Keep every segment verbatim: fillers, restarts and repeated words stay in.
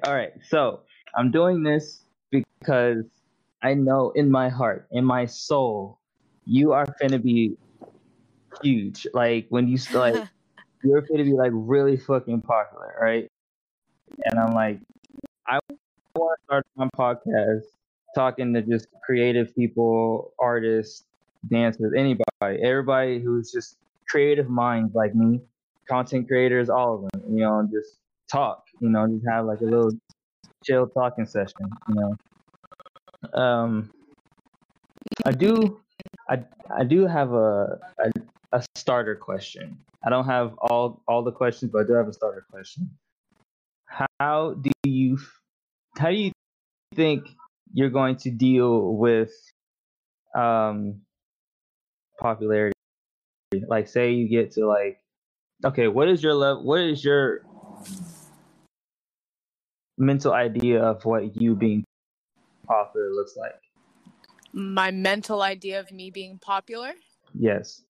all right. So I'm doing this because I know in my heart, in my soul, you are finna be huge. Like when you st- like you're finna be like really fucking popular, right? And I'm like, I want to start my podcast talking to just creative people, artists, dancers, anybody, everybody who's just creative minds like me, content creators, all of them. You know, and just talk. You know, just have like a little chill talking session. You know, um, I do, I I do have a, a a starter question. I don't have all all the questions, but I do have a starter question. How do you how do you think you're going to deal with um popularity? Like, say you get to like, okay, what is your level? What is your mental idea of what you being popular looks like? My mental idea of me being popular? Yes.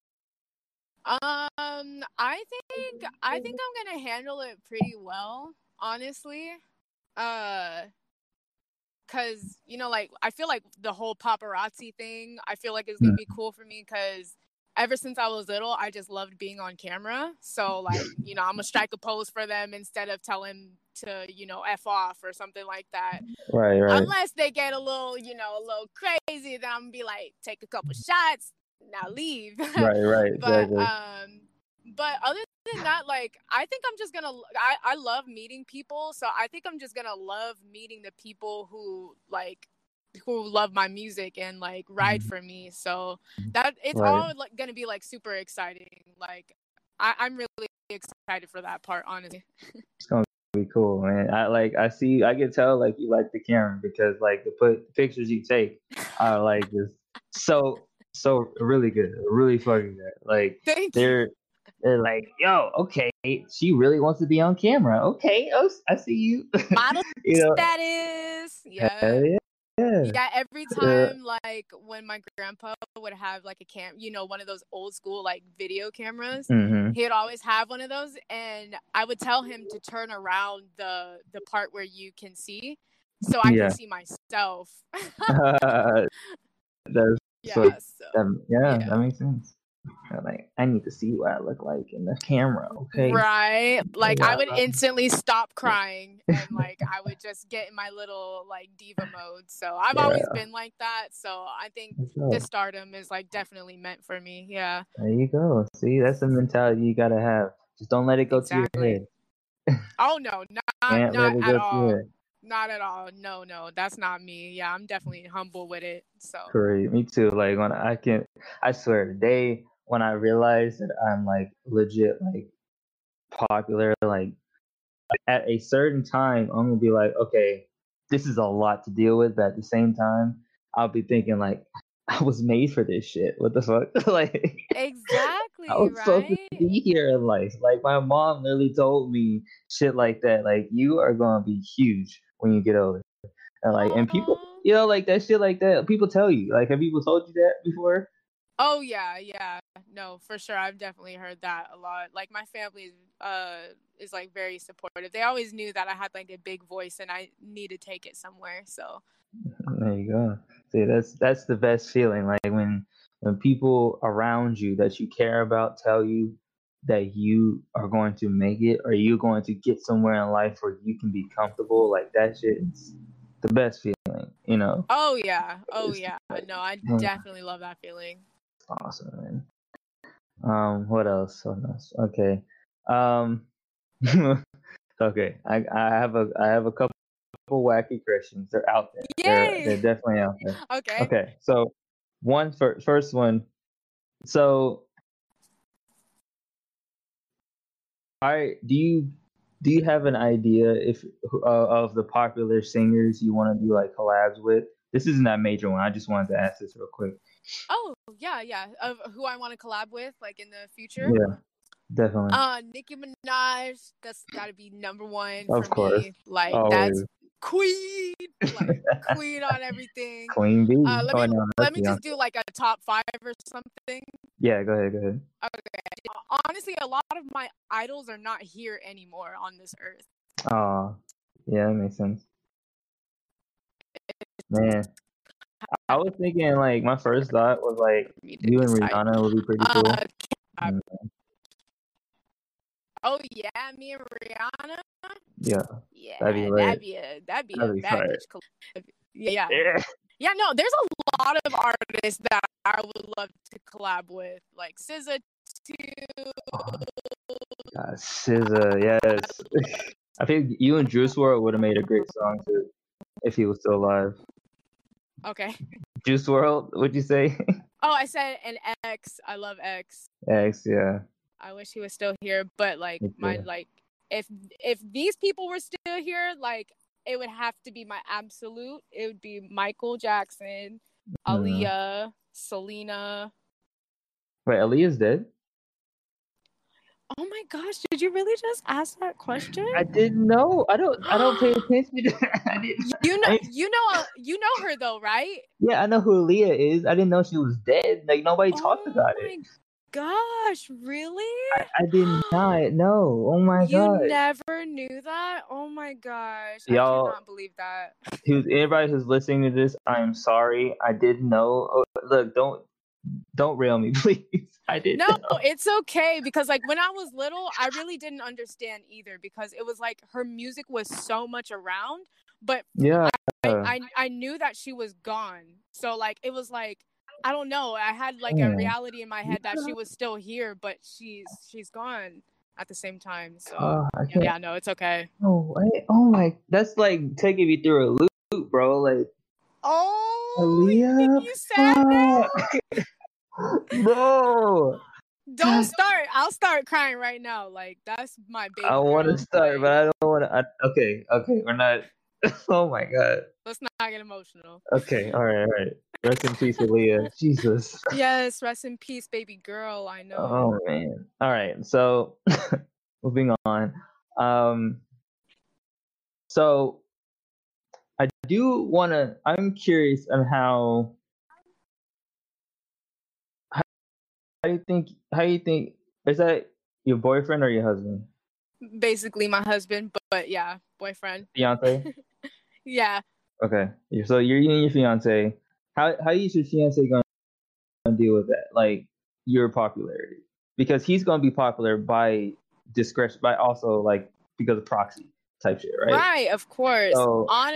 Um, I think I think I'm gonna handle it pretty well, honestly. Uh, cause you know, like I feel like the whole paparazzi thing, I feel like it's gonna be cool for me, cause ever since I was little, I just loved being on camera. So like, you know, I'm gonna strike a pose for them instead of telling to, you know, F off or something like that. Right, right. Unless they get a little, you know, a little crazy, then I'm gonna be like, take a couple shots, now leave. Right, right, but exactly. um, but other than that, like, I think I'm just gonna. I I love meeting people, so I think I'm just gonna love meeting the people who like who love my music and like ride for me. So that it's Right. all like gonna be like super exciting. Like I, I'm really excited for that part, honestly. It's gonna be cool, man. I like I see I can tell like you like the camera because like the put the pictures you take are like just so so really good, really fucking good. Like Thank they're you. they're like, yo, okay, she really wants to be on camera. Okay, oh, I see you. Model You know, status. hell Yeah. yeah. Yeah, every Uh, time, like, when my grandpa would have, like, a cam, you know, one of those old school, like, video cameras, mhm. he'd always have one of those, and I would tell him to turn around the the part where you can see, so I Yeah. can see myself. That's so, Yeah, so, um, yeah, yeah. that makes sense. I'm like, I need to see what I look like in the camera, okay? Right? Like, I Yeah. would instantly stop crying, and, like, I would just get in my little, like, diva mode, so I've Yeah. always been like that, so I think That's the right. stardom is, like, definitely meant for me, yeah. There you go. See, that's the mentality you gotta have. Just don't let it go to your Exactly. head. Oh no, not Can't let not it at go to your all. head. Not at all. No, no, that's not me. Yeah, I'm definitely humble with it. So Great. Me too. Like when I can, I swear, the day when I realize that I'm like legit, like popular, like at a certain time, I'm gonna be like, okay, this is a lot to deal with, but at the same time, I'll be thinking like, I was made for this shit. What the fuck? Like, I exactly, was supposed to right? be here in life. Like, my mom literally told me shit like that. Like, you are gonna be huge when you get older. And like, and people, Oh. you know, like that shit like that. People tell you. Like, have people told you that before? Oh yeah, yeah. No, for sure. I've definitely heard that a lot. Like my family is uh is like very supportive. They always knew that I had like a big voice and I need to take it somewhere. So There you go. See, that's that's the best feeling. Like when when people around you that you care about tell you that you are going to make it or you're going to get somewhere in life where you can be comfortable, like that shit is the best feeling, you know. Oh yeah. Oh It's yeah. like, No, I yeah, definitely love that feeling. awesome, man. Um, what else? What else? Okay. Um, okay. I I have a I have a couple wacky questions. They're out there. They're they're Yay. definitely out there. Okay. Okay. So one fir- first one. So I do you do you have an idea if uh, of the popular singers you want to do like collabs with? This isn't that major one. I just wanted to ask this real quick. Oh, yeah, yeah. Of who I want to collab with like in the future. Yeah, definitely. Uh, Nicki Minaj, that's gotta be number one for Of course. me. Like that's Always. queen, like queen on everything. Queen Uh, Bee. let Oh me no, that's let me just Beyonce. do like a top five or something. Yeah, go ahead, go ahead. Okay. Honestly, a lot of my idols are not here anymore on this earth. Oh, Yeah, that makes sense. Man, I was thinking like my first thought was like For me to you and decide. Rihanna would be pretty Uh, cool. K-pop. Mm, Oh yeah, me and Rihanna. yeah, Yeah, that'd be that'd lit. be a that'd be a That'd be bad fire. bitch. collab. Yeah, Yeah. yeah. No, there's a lot of artists that I would love to collab with, like S Z A too. Oh, God, S Z A, yes. I think you and Juice world would have made a great song too if he was still alive. Okay. Juice world, would you say? Oh, I said an X. I love X. X, yeah. I wish he was still here, but like Me my too. like if if these people were still here, like it would have to be my absolute. It would be Michael Jackson, Mm. Aaliyah, Selena. Wait, Aaliyah's dead? Oh my gosh, did you really just ask that question? I didn't know. I don't. I don't pay attention. To, I didn't. You know, I, you know, you know her though, right? yeah, I know who Aaliyah is. I didn't know she was dead. Like nobody talked Oh about my it. gosh, really? I, I did not know. Oh my You god. never knew that? Oh my gosh, I Y'all, cannot believe that. who's anybody who's listening to this, I'm sorry. I didn't know. Oh, look, don't don't rail me, please. I didn't No, know. it's okay because like when I was little, I really didn't understand either because it was like her music was so much around, but Yeah. I, I, I knew that she was gone. So like it was like I don't know. I had like a Yeah. reality in my head that she was still here, but she's she's gone at the same time. So Oh, I can't. yeah, no, it's okay. Oh, wait. Oh my. That's like taking me through a loop, bro. Like Oh, Aaliyah. you sad now? No. Don't start. I'll start crying right now. Like that's my baby I girl. want to start, like, but I don't want to. Okay, okay, we're not. Oh my god. Let's not get emotional. Okay, all right, all right. Rest in peace, Aaliyah. Jesus. Yes, rest in peace, baby girl. I know. Oh man. All right. So, moving on. Um. So, I do want to. I'm curious on how. How do you think? How do you think? Is that your boyfriend or your husband? Basically, my husband, but, but yeah, boyfriend. Fiance. Yeah. Okay. So you're you and your fiance. How how is your fiance gonna deal with that? Like your popularity, because he's gonna be popular by discretion, by also like because of proxy type shit, right? Right. Of course. So On.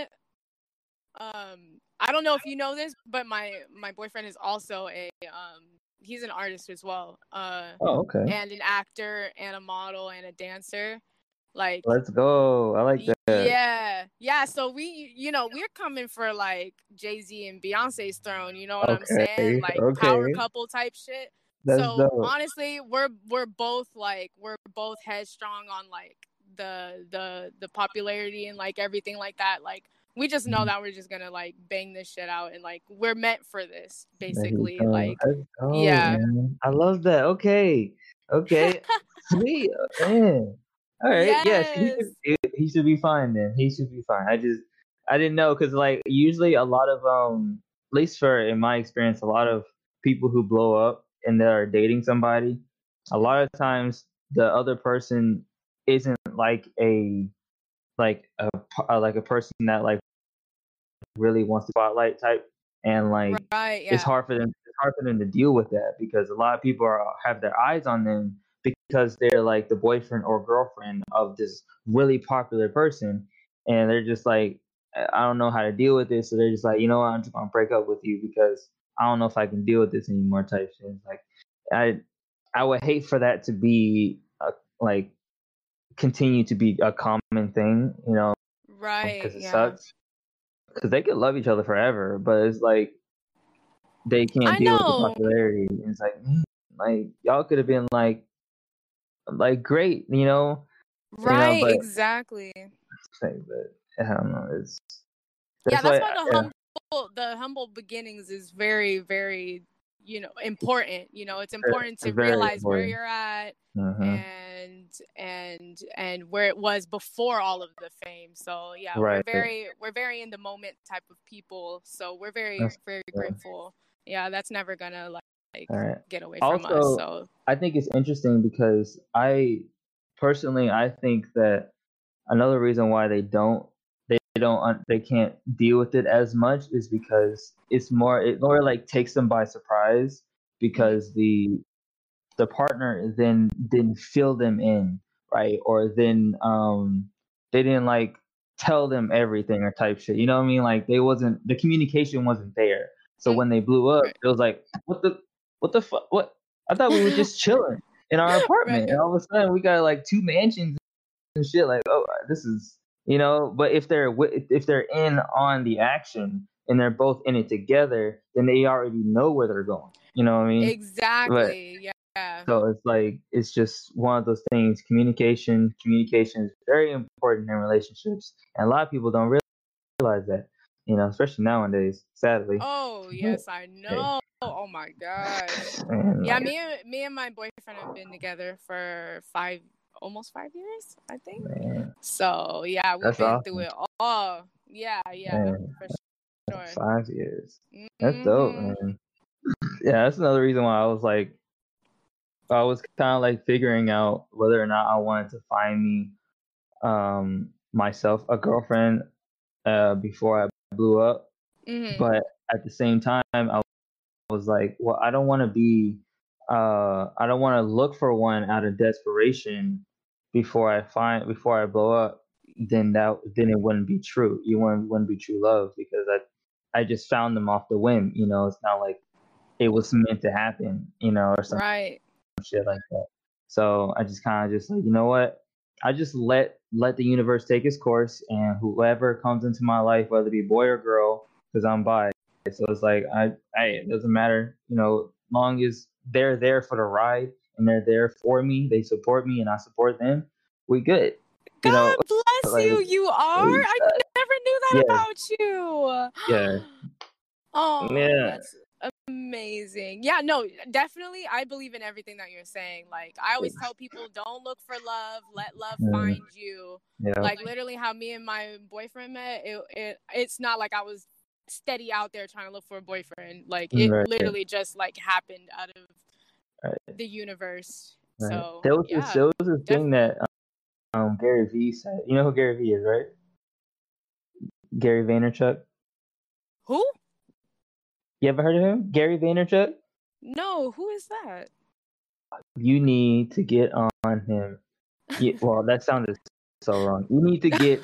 Um. I don't know if you know this, but my my boyfriend is also a um. He's an artist as well. Uh. oh, okay. And an actor and a model and a dancer. Like. Let's go. I like that. Yeah, yeah. So we, you know, we're coming for like Jay-Z and Beyonce's throne. You know what I'm Okay. saying? Like Okay. power couple type shit. That's So dope. honestly, we're we're both like we're both headstrong on like the the the popularity and like everything like that. Like we just know Mhm. that we're just gonna like bang this shit out and like we're meant for this There you basically. go. Like Let's go, yeah. man. I love that. Okay. Okay. Sweet. Man. All right. Yes. He Yes. should, he should be fine then. He should be fine. I just I didn't know because like usually a lot of um at least for in my experience a lot of people who blow up and that are dating somebody a lot of times the other person isn't like a like a p- uh, like a person that like really wants the spotlight type and like Right. it's Yeah. hard for them it's hard for them to deal with that because a lot of people are have their eyes on them because they're like the boyfriend or girlfriend of this really popular person and they're just like I don't know how to deal with this so they're just like you know what I'm just gonna break up with you because I don't know if I can deal with this anymore type shit. It's like I I would hate for that to be a, like continue to be a common thing, you know, Right. because it Yeah. sucks. Because they could love each other forever, but it's like they can't I deal with the know. popularity. And it's like, man, like y'all could have been like, like great, you know, you know, Right. but Exactly. but I don't know. It's Yeah, that's that's why, why the yeah, humble the humble beginnings is very, very, you know, important. You know, it's important to it's very realize where important. you're at hmm and and and where it was before all of the fame. So yeah, we're Right. very we're very in the moment type of people. So we're very, That's very yeah. grateful. Yeah, that's never gonna like, like All right. get away from us. Also, So I think it's interesting because I personally I think that another reason why they don't don't they can't deal with it as much is because it's more it more like takes them by surprise because mm-hmm. the the partner then didn't fill them in, right? Or then um they didn't like tell them everything or type shit. You know what I mean? Like they wasn't the communication wasn't there. So mm-hmm. when they blew up, right. it was like, what the what the fuck? What? I thought we were just chilling in our apartment, right. and all of a sudden we got like two mansions and shit. Like, oh, this is, you know. But if they're if they're in on the action and they're both in it together, then they already know where they're going. You know what I mean? Exactly. But, yeah. Yeah. So it's like it's just one of those things. Communication, communication is very important in relationships, and a lot of people don't realize that. You know, especially nowadays. Sadly. Oh yes, I know. Hey. Oh my gosh. Man, yeah, like, me and me and my boyfriend have been together for five, almost five years, I think. Man. So yeah, we've been awesome. through it all. Yeah, yeah, man. For sure. Five years. Mm-hmm. That's dope, man. Yeah, that's another reason why I was like. I was kind of like figuring out whether or not I wanted to find me um, myself a girlfriend uh, before I blew up. Mm-hmm. But at the same time, I was like, well, I don't want to be, uh, I don't want to look for one out of desperation before I find, before I blow up. Then that, then it wouldn't be true. You wouldn't, wouldn't be true love because I, I just found them off the whim. You know, it's not like it was meant to happen. You know, or something. Right. Shit like that. So I just kind of just like, you know what? I just let let the universe take its course, and whoever comes into my life, whether it be boy or girl, because I'm bi. So it's like I, I it doesn't matter, you know, long as they're there for the ride and they're there for me, they support me and I support them, we good. You God know, bless like, you. You are. Like, I never knew that yeah. about you. Yeah. Oh, yeah. That's amazing. Yeah, no, definitely. I believe in everything that you're saying. Like, I always tell people, don't look for love. Let love mm. find you. Yeah. Like, literally how me and my boyfriend met, it, it it's not like I was steady out there trying to look for a boyfriend. Like, it right. literally just, like, happened out of right. the universe. Right. So, there was yeah. This, there was a thing that um, Gary Vee said. You know who Gary Vee is, right? Gary Vaynerchuk. Who? You ever heard of him? Gary Vaynerchuk? No, who is that? You need to get on him. Yeah, well, that sounded so wrong. You need to get.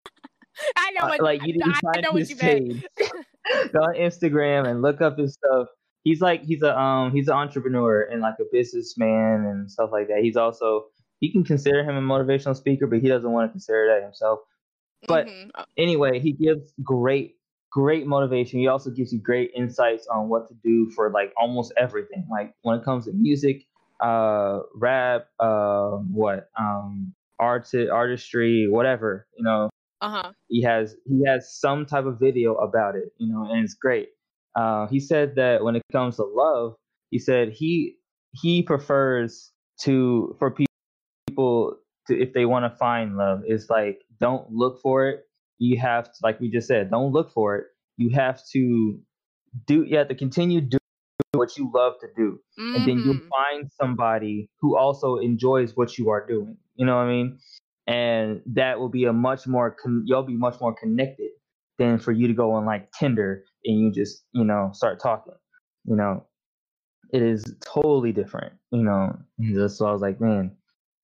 I know what. Uh, like you need to find his page on Instagram and look up his stuff. He's like he's a um he's an entrepreneur and like a businessman and stuff like that. He's also you can consider him a motivational speaker, but he doesn't want to consider that himself. But mm-hmm. anyway, he gives great. Great motivation. He also gives you great insights on what to do for like almost everything. Like when it comes to music, uh, rap, uh, what, um, art, artistry, whatever. You know, uh-huh. he has he has some type of video about it. You know, and it's great. Uh, he said that when it comes to love, he said he he prefers to for people to if they want to find love, is like don't look for it. You have to, like we just said, don't look for it. You have to do, you have to continue doing what you love to do. Mm-hmm. And then you'll find somebody who also enjoys what you are doing. You know what I mean? And that will be a much more, con- you'll be much more connected than for you to go on like Tinder and you just, you know, start talking. You know, it is totally different, you know. So I was like, man,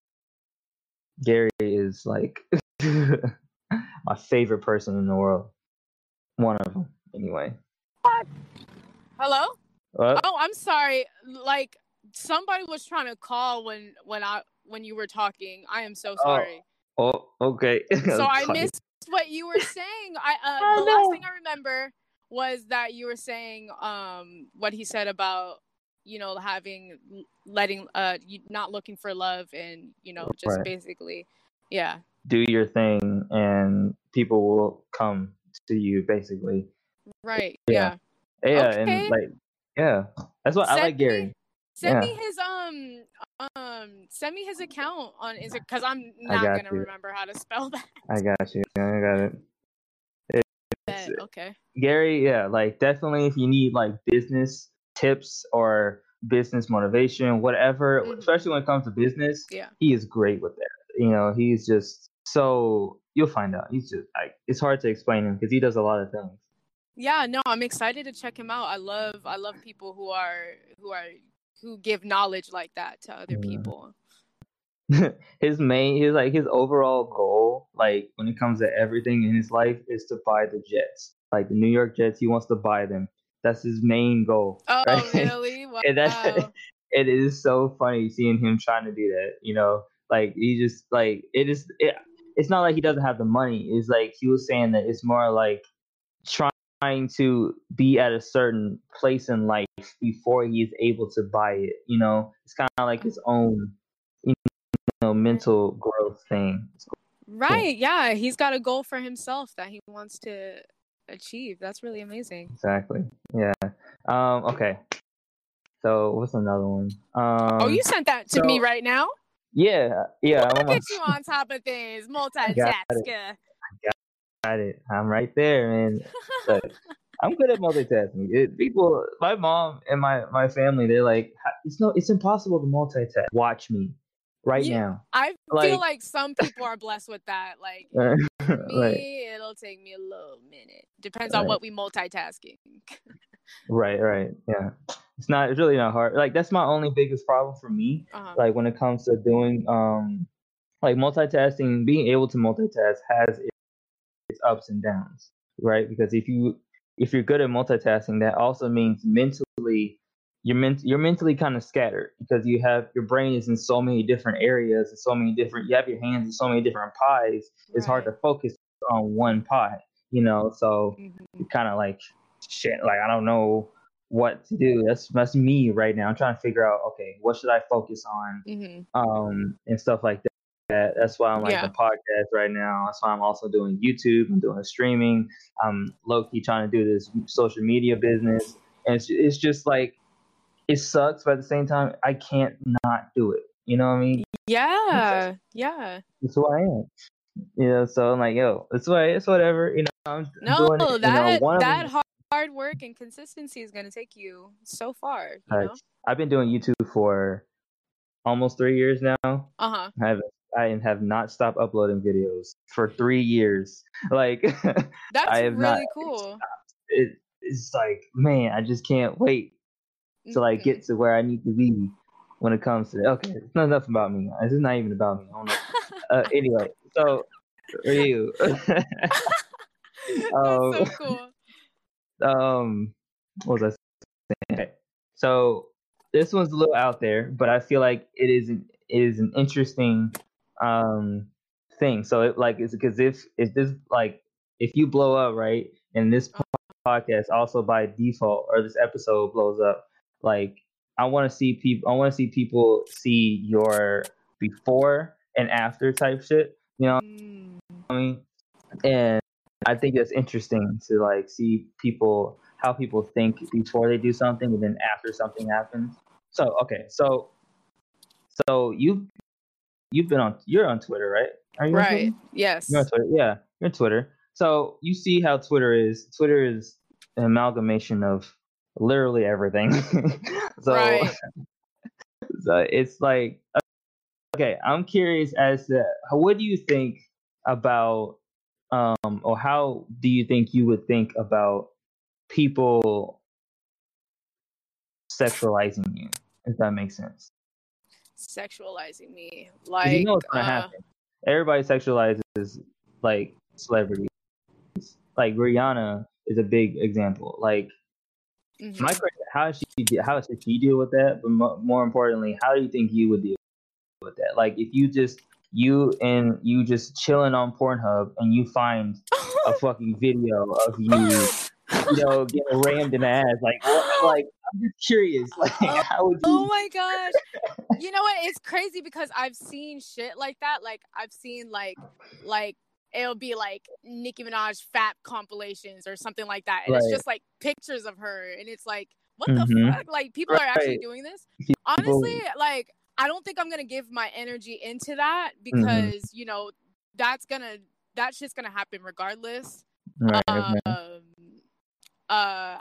Gary is like my favorite person in the world. One of them, anyway. What? Hello? What? Oh, I'm sorry. Like somebody was trying to call when when I when you were talking. I am so sorry. Oh, oh okay. So I missed what you were saying. I uh, oh, the no. last thing I remember was that you were saying um what he said about you know having letting uh not looking for love and you know just right. basically yeah. Do your thing and people will come to you basically. Right. Yeah. Yeah. yeah okay. And like yeah. That's what send I like Gary. Me, send yeah. me his um um send me his account on Instagram because I'm not gonna you. remember how to spell that. I got you. I got it. It's, okay. Gary, yeah, like definitely if you need like business tips or business motivation, whatever, mm-hmm. especially when it comes to business, yeah. he is great with that. You know, he's just so you'll find out. He's just like, it's hard to explain him because he does a lot of things. Yeah, no, I'm excited to check him out. I love I love people who are who are who give knowledge like that to other Yeah. people. his main his like his overall goal, like when it comes to everything in his life, is to buy the Jets. Like the New York Jets, he wants to buy them. That's his main goal. Oh, right? really? Wow. And that's it is so funny seeing him trying to do that, you know? Like he just like it is it, it's not like he doesn't have the money. It's like he was saying that it's more like trying to be at a certain place in life before he's able to buy it, you know? It's kind of like his own, you know, mental growth thing. Right, yeah. He's got a goal for himself that he wants to achieve. That's really amazing. Exactly. Yeah. Um, okay. So what's another one? Um, oh, you sent that to so, me right now? Yeah, yeah. Look I'm at you on top of things. Multitasker. Got it. I'm right there, man. But I'm good at multitasking. It, people, my mom and my, my family, they're like, it's no, it's impossible to multitask. Watch me right yeah, now. I like, feel like some people are blessed with that. Like for me, right. it'll take me a little minute. Depends right. on what we multitasking. right, right, yeah. It's not. It's really not hard. Like that's my only biggest problem for me. Uh-huh. Like when it comes to doing, um, like multitasking, being able to multitask has its ups and downs, right? Because if you if you're good at multitasking, that also means mentally you're ment- you're mentally kind of scattered because you have your brain is in so many different areas and so many different. You have your hands in so many different pies. It's right. hard to focus on one pie, you know. So mm-hmm. you're kind of like shit. Like I don't know what to do. That's that's me right now. I'm trying to figure out, okay, what should I focus on, mm-hmm. um, and stuff like that. That. That's why I'm like yeah. the podcast right now. That's why I'm also doing YouTube. I'm doing streaming. I'm low key trying to do this social media business, and it's it's just like it sucks, but at the same time, I can't not do it. You know what I mean? Yeah, yeah. That's who I am. You know, so I'm like, yo, it's why it's whatever. You know, I'm no, doing it. that you know, one that of hard. Hard work and consistency is going to take you so far. You know? I've been doing YouTube for almost three years now. Uh huh. I have I have not stopped uploading videos for three years. Like that's I have really not cool. It, it's like, man, I just can't wait to like get to where I need to be when it comes to okay. It's not enough about me. This is not even about me. I don't know. uh, anyway, so for you. That's um, so cool. Um, what was I saying? So this one's a little out there, but I feel like it is an, it is an interesting um thing. So it like it's because if if this like if you blow up, right, and this podcast also by default or this episode blows up, like I want to see people. I want to see people see your before and after type shit. You know mm. what I mean? And I think that's interesting to like see people how people think before they do something and then after something happens. So okay, so so you you've been on you're on Twitter, right? Are you right? Yes. You're on Twitter. Yeah, you're on Twitter. So you see how Twitter is. Twitter is an amalgamation of literally everything. so, right. so it's like okay, I'm curious as to what do you think about um or how do you think you would think about people sexualizing you, if that makes sense? Sexualizing me, like you know what's gonna uh, happen. Everybody sexualizes like celebrities. Like Rihanna is a big example. Like mm-hmm. my question, how she how should she deal with that? But mo- more importantly, how do you think you would deal with that? Like if you just you and you just chilling on Pornhub and you find a fucking video of you, you know, getting rammed in the ass. Like, what, like I'm just curious. Like, how would you? Oh my gosh! You know what? It's crazy because I've seen shit like that. Like I've seen like like it'll be like Nicki Minaj fat compilations or something like that, and right. it's just like pictures of her, and it's like, what mm-hmm. the fuck? Like people right. are actually doing this. People... Honestly, like. I don't think I'm going to give my energy into that because, mm-hmm. you know, that's going to, that shit's going to happen regardless. Right, um, okay. uh,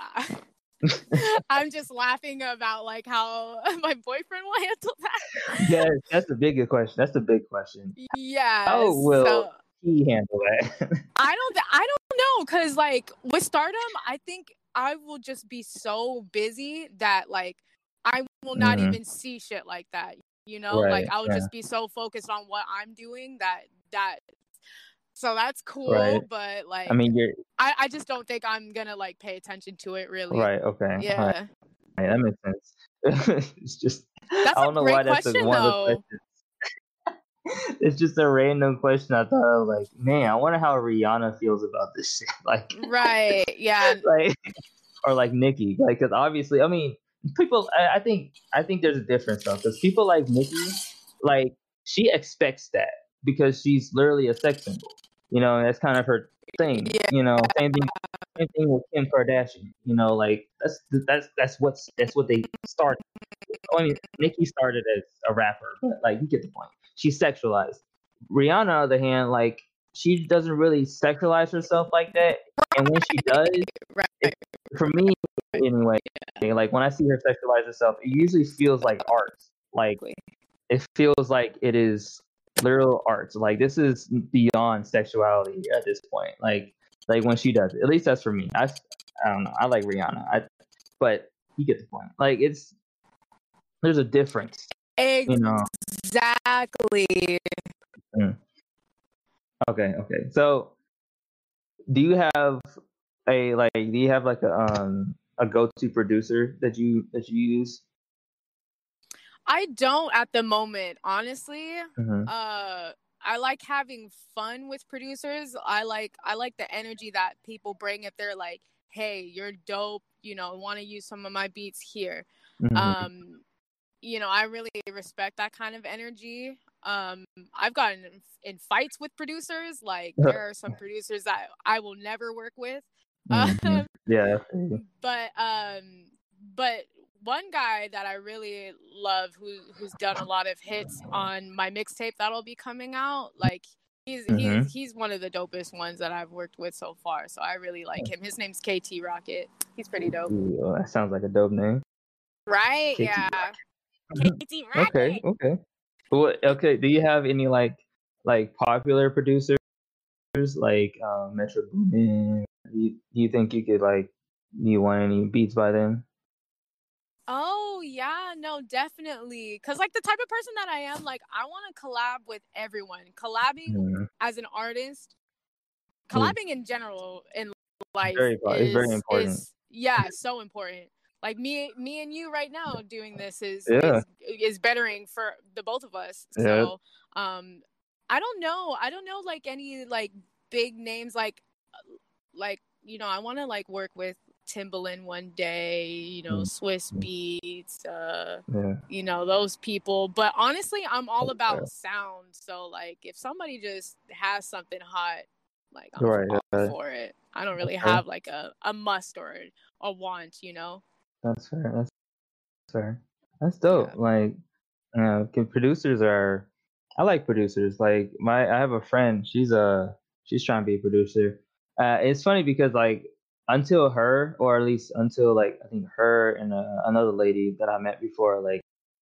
I'm just laughing about like how my boyfriend will handle that. Yes, that's the bigger question. That's the big question. Yeah. How will so... he handle that? I don't. I don't know, cause like with Stardom, I think I will just be so busy that like I will not Mhm. even see shit like that. You know, like Right. I'll Yeah. just be so focused on what I'm doing that that. So that's Right. cool, but I like mean, you're I I just don't think I'm gonna like pay attention to it really. right. Okay. All right. Yeah, That makes sense. It's just I that's don't a know great why that's the, question one of the though. questions. It's just a random question. I thought of like, man, I wonder how Rihanna feels about this shit. Like, Right? Yeah. like, or like Nicki. Like, because obviously, I mean, people. I, I think, I think there's a difference though, because people like Nicki, like, she expects that because she's literally a sex symbol. You know, and that's kind of her thing. Yeah. You know, same thing. Same thing with Kim Kardashian. You know, like that's that's that's what's that's what they started. I mean, Nicki started as a rapper, but like you get the point. She's sexualized. Rihanna, on the other hand, like she doesn't really sexualize herself like that. And when she does, Right. it, for me anyway, like when I see her sexualize herself, it usually feels like art. Like it feels like it is literal art. Like this is beyond sexuality at this point. Like like when she does it. At least that's for me. I, I don't know. I like Rihanna. I, but you get the point. Like it's there's a difference. You know. Exactly. Mm. Okay, okay. So, do you have a like? Do you have like a um a go-to producer that you that you use? I don't at the moment, honestly. Mm-hmm. Uh, I like having fun with producers. I like I like the energy that people bring if they're like, "Hey, you're dope. You know, want to use some of my beats here." Mm-hmm. Um, you know, I really respect that kind of energy. Um, I've gotten in, in fights with producers. Like there are some producers that I will never work with. Mm-hmm. Um, Yeah. but um, but one guy that I really love who who's done a lot of hits on my mixtape that'll be coming out, like he's Mm-hmm. he's he's one of the dopest ones that I've worked with so far. So I really like him. His name's K T Rocket. He's pretty dope. Ooh, oh, that sounds like a dope name. Right? K T Yeah. Rocket. K T Okay, Rocket. okay. What? Okay. Do you have any like like popular producers like uh, Metro Boomin? Do you, do you think you could like do you want any beats by them? Oh yeah, no, definitely. Cause like the type of person that I am, like I want to collab with everyone. Collabing Mm-hmm. as an artist, It's collabing in general in life very it's very is important. is yeah, so important. Like me me and you right now doing this is Yeah. is is bettering for the both of us. Yeah. So, um I don't know. I don't know like any like big names like like you know, I want to like work with Timbaland one day, you know, Swiss Mm-hmm. Beats, uh, Yeah. you know, those people. But honestly, I'm all Yeah. about sound. So like if somebody just has something hot, like I'm Right. all Yeah. for it. I don't really Okay. have like a, a must or a want, you know? That's fair. That's fair. That's Yeah. dope. Like, uh, can- producers are. I like producers. Like my, I have a friend. She's a. She's trying to be a producer. Uh, it's funny because like until her, or at least until like I think her and uh, another lady that I met before, like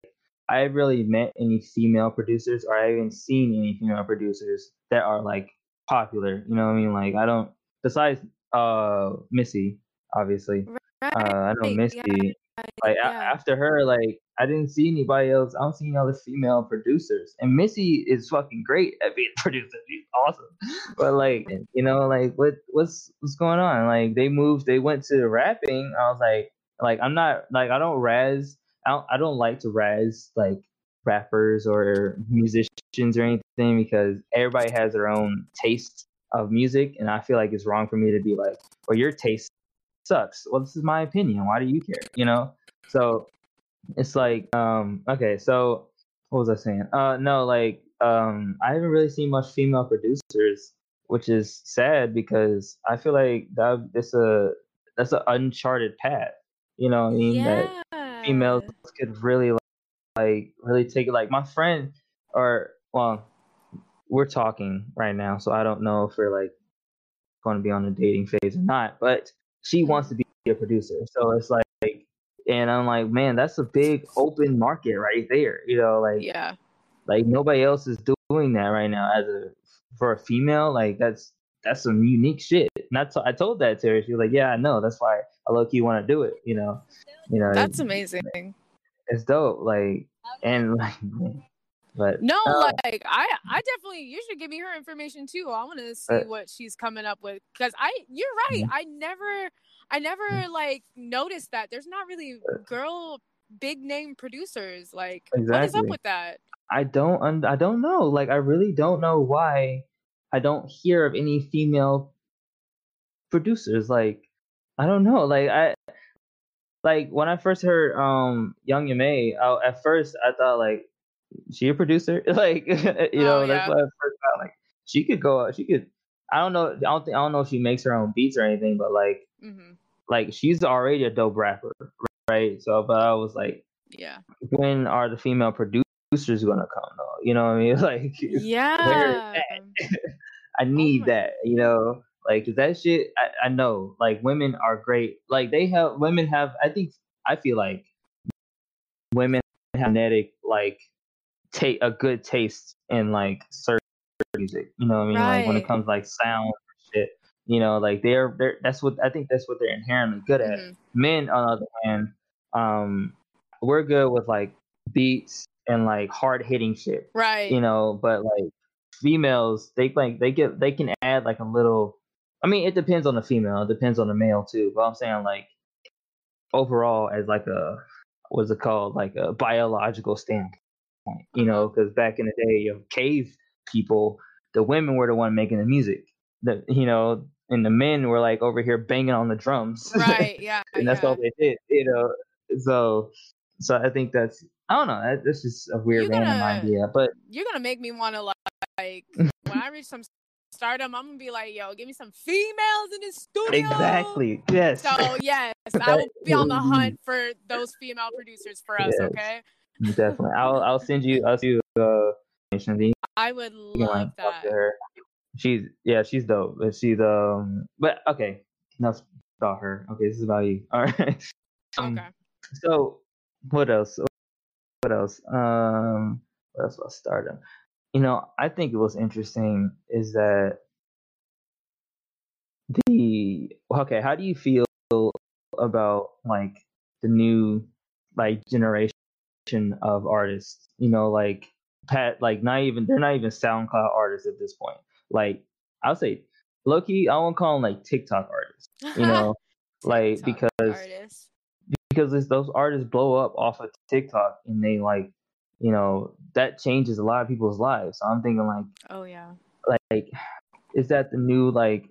I haven't really met any female producers, or I haven't seen any female producers that are like popular. You know what I mean? Like I don't. Besides, uh, Missy, obviously. Uh, I know Right. Yeah. Missy. Like a- Yeah. after her, like I didn't see anybody else. I don't see any other female producers, and Missy is fucking great at being a producer. She's awesome. But like, you know, like what what's what's going on? Like they moved, they went to rapping. I was like, like I'm not like I don't razz. I don't, I don't like to razz like rappers or musicians or anything because everybody has their own taste of music, and I feel like it's wrong for me to be like, well, your taste sucks. Well, this is my opinion. Why do you care? You know? So it's like, um, okay, so what was I saying? Uh, no, like, um, I haven't really seen much female producers, which is sad because I feel like that it's a that's an uncharted path. You know what I mean? That females Yeah. could really like really take it. Like my friend, or well, we're talking right now, so I don't know if we're like going to be on a dating phase or not, but she wants to be a producer. So it's like, and I'm like, man, that's a big open market right there. You know, like, Yeah. like nobody else is doing that right now as a for a female, like that's that's some unique shit. And I, t- I told that to her. She was like, "Yeah, I know. That's why I low key want to do it." You know, you know. That's it, amazing. it's dope. Like and like, but No, uh, like I, I definitely. You should give me her information too. I want to see but, what she's coming up with because I. You're right. I never, I never like noticed that there's not really girl big name producers. Like, exactly. what is up with that? I don't. Un- I don't know. Like, I really don't know why I don't hear of any female producers. Like, I don't know. Like, I like when I first heard um Young Yamei. I, at first, I thought like she a producer. Like, you know, Oh, that's yeah. what I first thought. Like, she could go. She could. I don't know. I don't think. I don't know if she makes her own beats or anything. But like, Mm-hmm. like she's already a dope rapper, right? So, but I was like, Yeah. when are the female producers gonna come though? You know what I mean? Like, Yeah. where is that? I need my- that, you know, like that shit. I, I know, like women are great. Like they have women have. I think I feel like women have genetic like take a good taste in like certain music. You know what I mean? Like when it Right. comes like sound and shit. You know, like they're they're that's what I think that's what they're inherently good at. Mhm. Men, on the other hand, um, we're good with like beats and like hard hitting shit. Right. You know, but like females, they like they get they can add like a little. I mean, it depends on the female. It depends on the male too. But I'm saying like overall, as like a what's it called, like a biological standpoint. You know, because back in the day of cave people, the women were the one making the music. The you know, and the men were like over here banging on the drums. Right. Yeah. And that's yeah. all they did. You know, so so I think that's I don't know. That, that's just a weird You're random gonna- idea, but You're gonna make me want to like when I reach some stardom, I'm gonna be like, yo, give me some females in the studio. exactly, yes. So yes, I will be on the hunt for those female producers for us. Yes. Okay. Definitely. I'll I'll send you I'll send you uh information. I would You can, love like, talk that. to her. She's yeah, she's dope. But she's um but okay. Enough about her. Okay, this is about you. All right. Um, Okay. So what else? What else? Um what else was stardom? You know, I think what's interesting is that the okay, how do you feel about like the new like generation of artists? You know, like Pat, like not even they're not even SoundCloud artists at this point. Like I'll say, low key, I won't call them like TikTok artists. You know, like TikTok because artists. because it's, those artists blow up off of TikTok and they like, you know, that changes a lot of people's lives. So I'm thinking like, Oh yeah. like, is that the new like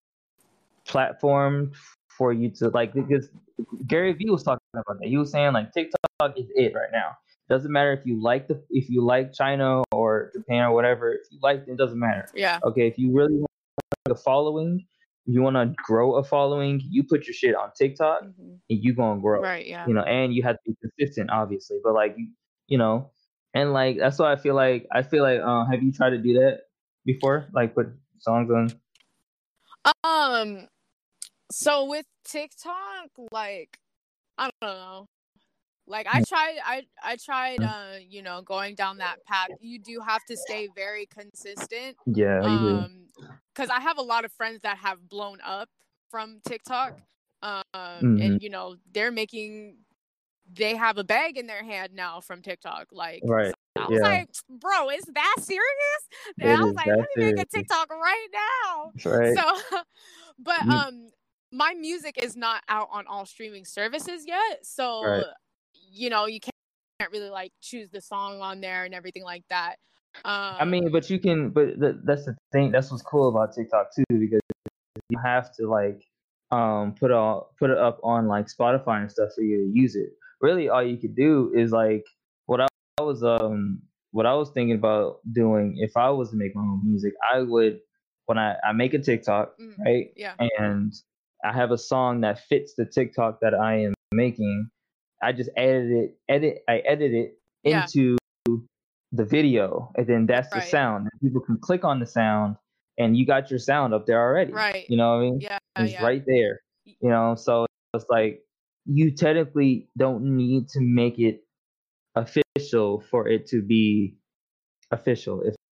platform for you to like? Because Gary Vee was talking about that. He was saying like TikTok is it right now. Doesn't matter if you like the if you like China or Japan or whatever. If you like it, it doesn't matter. Yeah. Okay, if you really want a following, you want to grow a following, you put your shit on TikTok Mm-hmm. and you gonna grow. Right. Yeah. You know, and you have to be consistent, obviously. But like you, you know, and like that's why I feel like I feel like uh, have you tried to do that before? Like put songs on. Um. So with TikTok, like I don't know. Like I tried, I I tried, uh, you know, going down that path. You do have to stay very consistent. Yeah, you do. Um, because I have a lot of friends that have blown up from TikTok. Um, Mhm. and you know they're making, they have a bag in their hand now from TikTok. Like, Right. so I was Yeah. like, bro, is that serious? And It I was is like, that let me make a serious. TikTok right now. Right. So, but You- um, my music is not out on all streaming services yet. So, Right. you know, you can't, can't really like choose the song on there and everything like that. Um, I mean, but you can. But th- that's the thing. That's what's cool about TikTok too, because you have to like um put all put it up on like Spotify and stuff for you to use it. Really, all you could do is like what I, I was um what I was thinking about doing if I was to make my own music. I would when I I make a TikTok, Mm, right? yeah. And I have a song that fits the TikTok that I am making. I just edit it, edit, I edit it Yeah. into the video, and then that's the Right. sound. And people can click on the sound, and you got your sound up there already. Right. You know what I mean? Yeah. It's yeah. right there. You know, so it's like you technically don't need to make it official for it to be official, if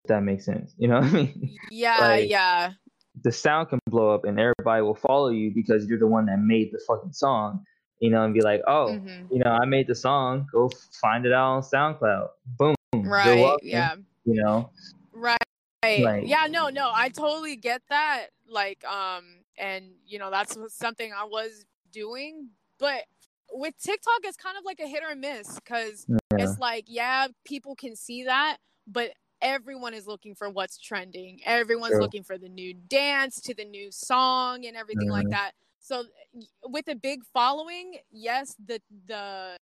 that makes sense. You know what I mean? Yeah, Like, yeah. the sound can blow up and everybody will follow you because you're the one that made the fucking song, you know, and be like, oh, Mm-hmm. you know, I made the song. Go find it out on SoundCloud. Boom. You're Right. welcome. Yeah. You know, Right. like, Yeah, no, no, I totally get that. Like, um, and you know, that's something I was doing. But with TikTok, it's kind of like a hit or miss because yeah, it's like, yeah, people can see that, but everyone is looking for what's trending. Everyone's true. looking for the new dance to the new song and everything like Mhm. that. So with a big following, yes, the the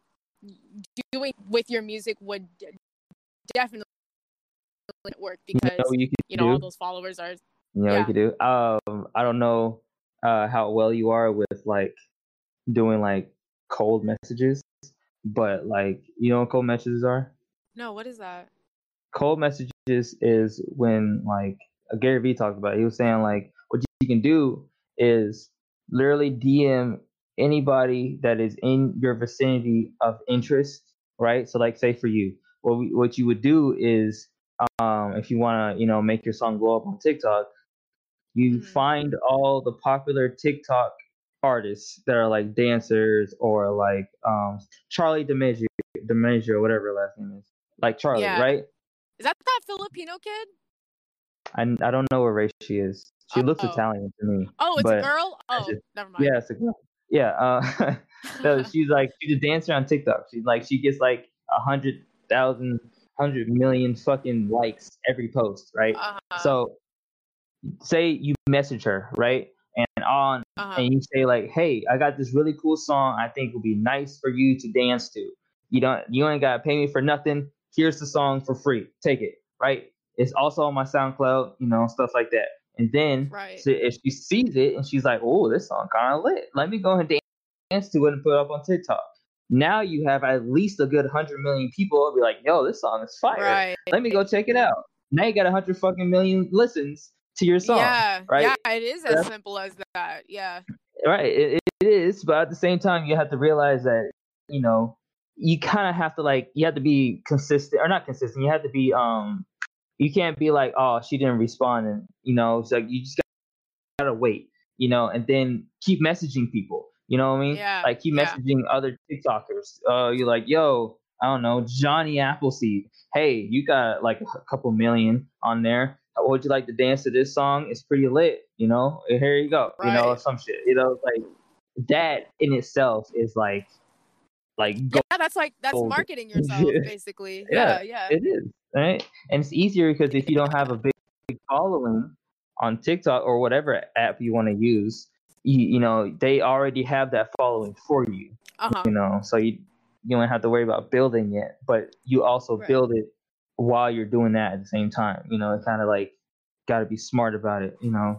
doing with your music would definitely work You know because what you you could know all do? those followers are You know what yeah. you could do? Um, I don't know uh, how well you are with like doing like cold messages, but like, you know what cold messages are? No, what is that? Cold messages is when like uh, Gary Vee talked about it. He was saying like what you can do is literally D M anybody that is in your vicinity of interest, right? So like say for you, what we, what you would do is um, if you want to, you know, make your song blow up on TikTok, you Mm-hmm. find all the popular TikTok artists that are like dancers or like um, Charlie D'Amelio, D'Amelio, whatever her last name is, like Charlie, Yeah. right? Is that that Filipino kid? I, I don't know what race she is. She looks Oh. Italian to me. Oh, it's a but girl? I Oh, just, never mind. yeah, it's a girl. Yeah, uh, no, she's like she's a dancer on TikTok. She's like she gets like a hundred thousand, hundred million fucking likes every post, right? Uh-huh. So say you message her, right? And on Uh-huh. and you say like, hey, I got this really cool song I think would be nice for you to dance to. You don't you ain't gotta pay me for nothing. Here's the song for free. Take it, right? It's also on my SoundCloud, you know, stuff like that. And then Right. so if she sees it and she's like, oh, this song kind of lit. Let me go ahead and dance to it and put it up on TikTok. Now you have at least a good hundred million people be like, yo, this song is fire. Right. Let me go check it out. Now you got a hundred fucking million listens to your song, Yeah. right? Yeah, it is as simple as that. Yeah. Right, it, it is, but at the same time, you have to realize that you know you kind of have to like you have to be consistent or not consistent. You have to be um, you can't be like, oh, she didn't respond, and you know, it's like you just gotta wait, you know, and then keep messaging people. You know what I mean? Yeah. Like keep Yeah. messaging other TikTokers. Uh, you're like, yo, I don't know, Johnny Appleseed. Hey, you got like a couple million on there. How would you like to dance to this song? It's pretty lit, you know. Here you go, you know, Right. some shit. You know, like that in itself is like, like Yeah, that's like that's gold. marketing yourself basically. Yeah, Yeah, yeah. it is, right? And it's easier because if you don't have a big, big following on TikTok or whatever app you want to use, you, you know, they already have that following for you, Uh-huh. you know, so you you don't have to worry about building it, but you also Right. build it while you're doing that at the same time. You know, it's kind of like got to be smart about it, you know.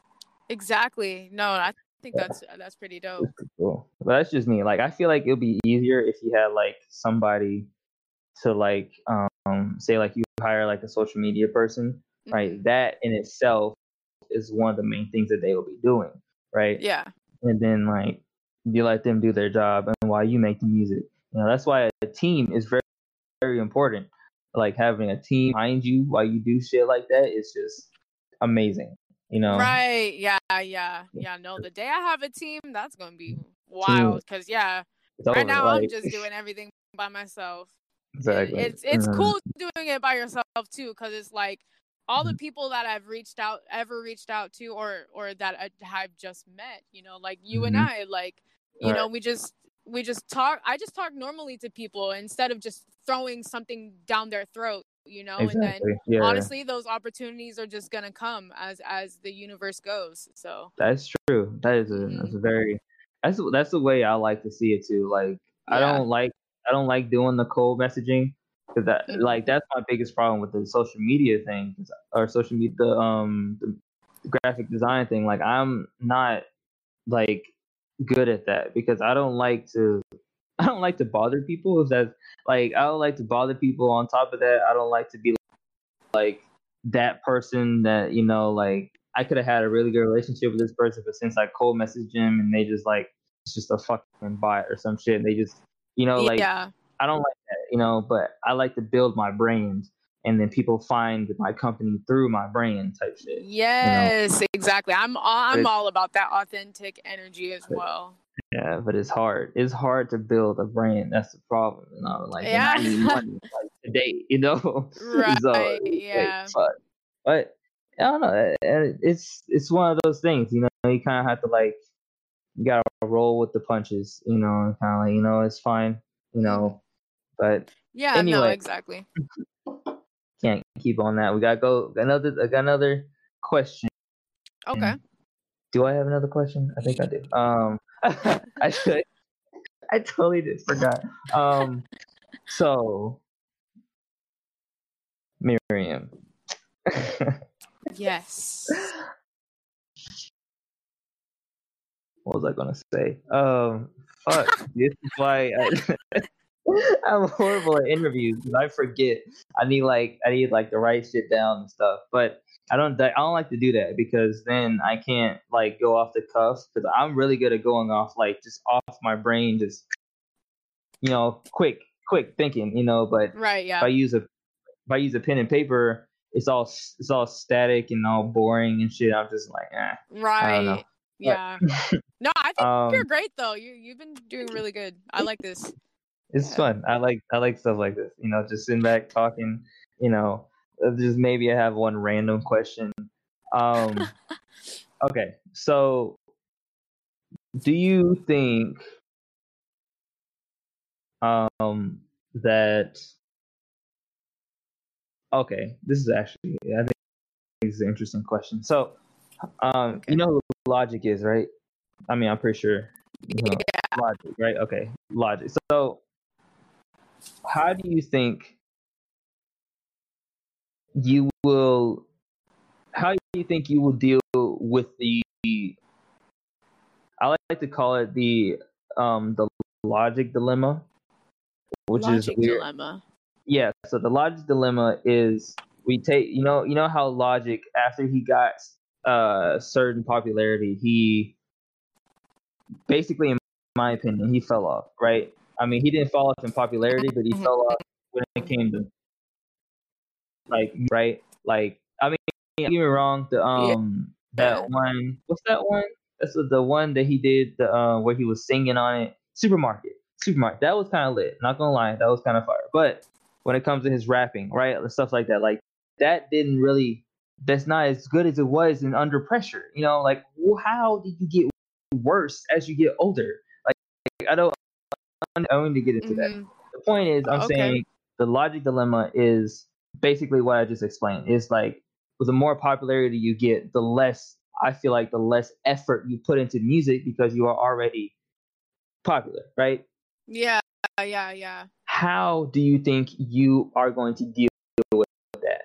Exactly. No, I think Yeah. that's that's pretty dope. That's cool. But that's just me. Like, I feel like it'll be easier if you had like somebody to like, um, say like you hire like a social media person, right? Mm-hmm. That in itself is one of the main things that they will be doing, right? Yeah. And then like you let them do their job, and while you make the music, you know, that's why a team is very, very important. Like having a team behind you while you do shit like that is just amazing. You know, Right. Yeah, yeah. Yeah, no, the day I have a team, that's going to be wild cuz yeah, it's right over. now Like, I'm just doing everything by myself. It, exactly. it's it's Um, cool doing it by yourself too cuz it's like all the Mhm. people that I've reached out ever reached out to or or that I, I've just met, you know, like you and Mhm. I, like you know, we just we just talk I just talk normally to people instead of just throwing something down their throat, you know, and then Exactly. Yeah, honestly those opportunities are just going to come as as the universe goes. So, that's true. That is a that's mhm. a very that's that's the way I like to see it too. Like, I Yeah. don't like I don't like doing the cold messaging because that Mhm. like that's my biggest problem with the social media thing 'cause- or social media the um the graphic design thing. Like, I'm not like good at that because I don't like to I don't like to bother people. If that's like I don't like to bother people. On top of that, I don't like to be like that person that you know like I could have had a really good relationship with this person, but since I cold messaged him and they just like it's just a fucking bot or some shit, they just you know like Yeah. I don't like that, you know. But I like to build my brand, and then people find my company through my brand type shit. Yes, you know? Exactly. I'm I'm all about that authentic energy as but, well. Yeah, but it's hard. It's hard to build a brand. That's the problem. You know, like, yeah. and I need money like today. You know, right? so, yeah. Like, but I don't know. It's it's one of those things. You know, you kind of have to like, you gotta roll with the punches. You know, and kind of like, you know, it's fine. You know, mm-hmm. but yeah, anyway, no, exactly. Can't keep on that. We gotta go another. I got another question. Okay. Do I have another question? I think I do. Um, I should. I totally just forgot. Um, so Miriam. yes. What was I gonna say? Um, fuck. This is why I, I'm horrible at interviews because I forget. I need like I need like to write shit down and stuff. But I don't. I don't like to do that because then I can't like go off the cuff because I'm really good at going off like just off my brain, just you know, quick, quick thinking, you know. But right, yeah. if I use a if I use a pen and paper, it's all it's all static and all boring and shit. I'm just like, eh, right. I don't know. Yeah. no, I think um, you're great though. You you've been doing really good. I like this. It's yeah. fun. I like I like stuff like this. You know, just sitting back talking. You know, just maybe I have one random question. Um, okay, so do you think um that? Okay, this is actually I think this is an interesting question. So, um, okay. You know who Logic is, right? I mean, I'm pretty sure. You know, yeah. Logic, right? Okay, Logic. So, how do you think you will? How do you think you will deal with the? I like to call it the um the Logic dilemma, which Logic is weird. dilemma. Yeah. So the Logic dilemma is we take you know you know how Logic after he got uh certain popularity he basically in my opinion he fell off, right? I mean he didn't fall off in popularity but he mm-hmm. fell off when it came to like right like I mean don't get me wrong the um yeah. that one what's that one that's the one that he did the uh, where he was singing on it supermarket supermarket that was kind of lit, not gonna lie, that was kind of fire. But when it comes to his rapping, right, stuff like that, like that didn't really that's not as good as it was in Under Pressure, you know, like how did you get worse as you get older? Like I don't I don't need to get into mm-hmm. that. The point is I'm okay. saying the Logic dilemma is basically what I just explained. It's like with the more popularity you get, the less I feel like the less effort you put into music because you are already popular, right? Yeah, yeah, yeah. How do you think you are going to deal with that?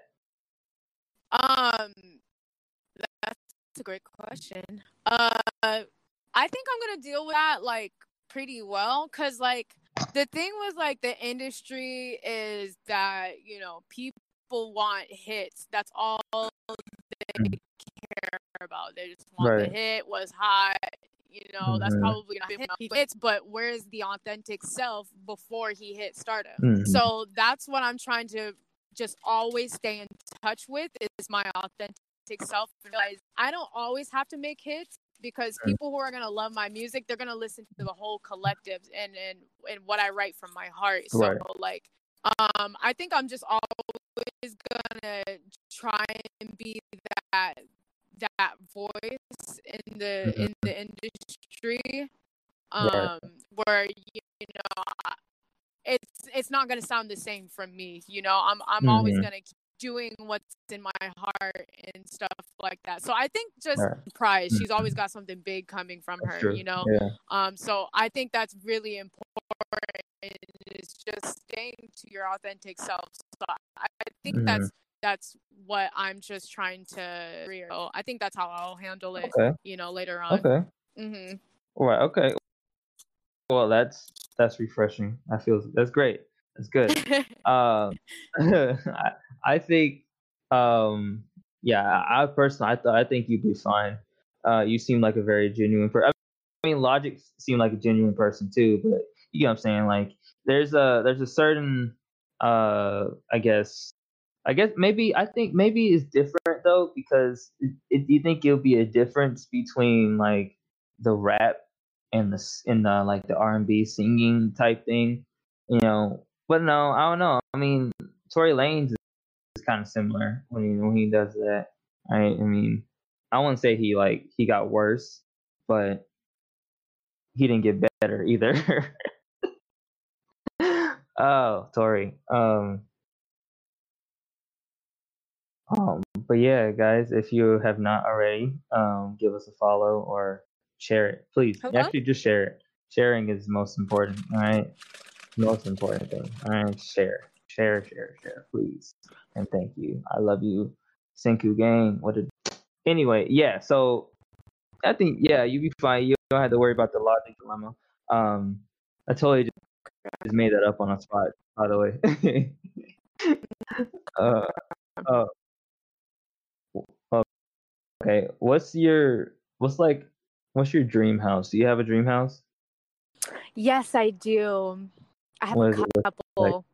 Um, that's a great question. Uh, I think I'm gonna deal with that like pretty well, cause like the thing with like the industry is that you know people want hits. That's all they care about. They just want right. the hit, was hot. You know, mm-hmm. that's probably not hit hits, but where's the authentic self before he hit stardom? Mm-hmm. So that's what I'm trying to just always stay in touch with is my authentic self. Realize I don't always have to make hits because mm-hmm. people who are gonna love my music, they're gonna listen to the whole collective and and and what I write from my heart. So right. like, um, I think I'm just always gonna try and be that. that voice in the mm-hmm. in the industry um right. where you know it's it's not going to sound the same from me, you know. I'm I'm mm-hmm. always going to keep doing what's in my heart and stuff like that. So I think just right. Prize, she's always got something big coming from that's her true. You know. Yeah. Um so I think that's really important, is just staying to your authentic self. So I, I think mm-hmm. that's That's what I'm just trying to. So I think that's how I'll handle it. Okay. You know, later on. Okay. Mm-hmm. Right. Okay. Well, that's that's refreshing. I feel that's great. That's good. um, I, I think, um, yeah. I personally, I thought, I think you'd be fine. Uh, you seem like a very genuine person. I mean, Logic seemed like a genuine person too. But you know what I'm saying? Like, there's a there's a certain, uh, I guess. I guess maybe I think maybe it's different though because it, it, do you think it'll be a difference between like the rap and the s- and the like the R and B singing type thing, you know? But no, I don't know. I mean, Tory Lanez is kind of similar when he when he does that. I I mean, I wouldn't say he like he got worse, but he didn't get better either. Oh, Tory. Um, Um, but yeah, guys, if you have not already, um, give us a follow or share it, please. Hello? Actually, just share it. Sharing is most important. All right, most important thing. All right, share, share, share, share, please, and thank you. I love you, Senku gang. What a anyway, yeah. So I think yeah, you be fine. You don't have to worry about the logic dilemma. Um, I totally just, just made that up on a spot, by the way. uh, uh, Okay, what's your what's like what's your dream house? Do you have a dream house? Yes, I do. I have a What does it look like? couple.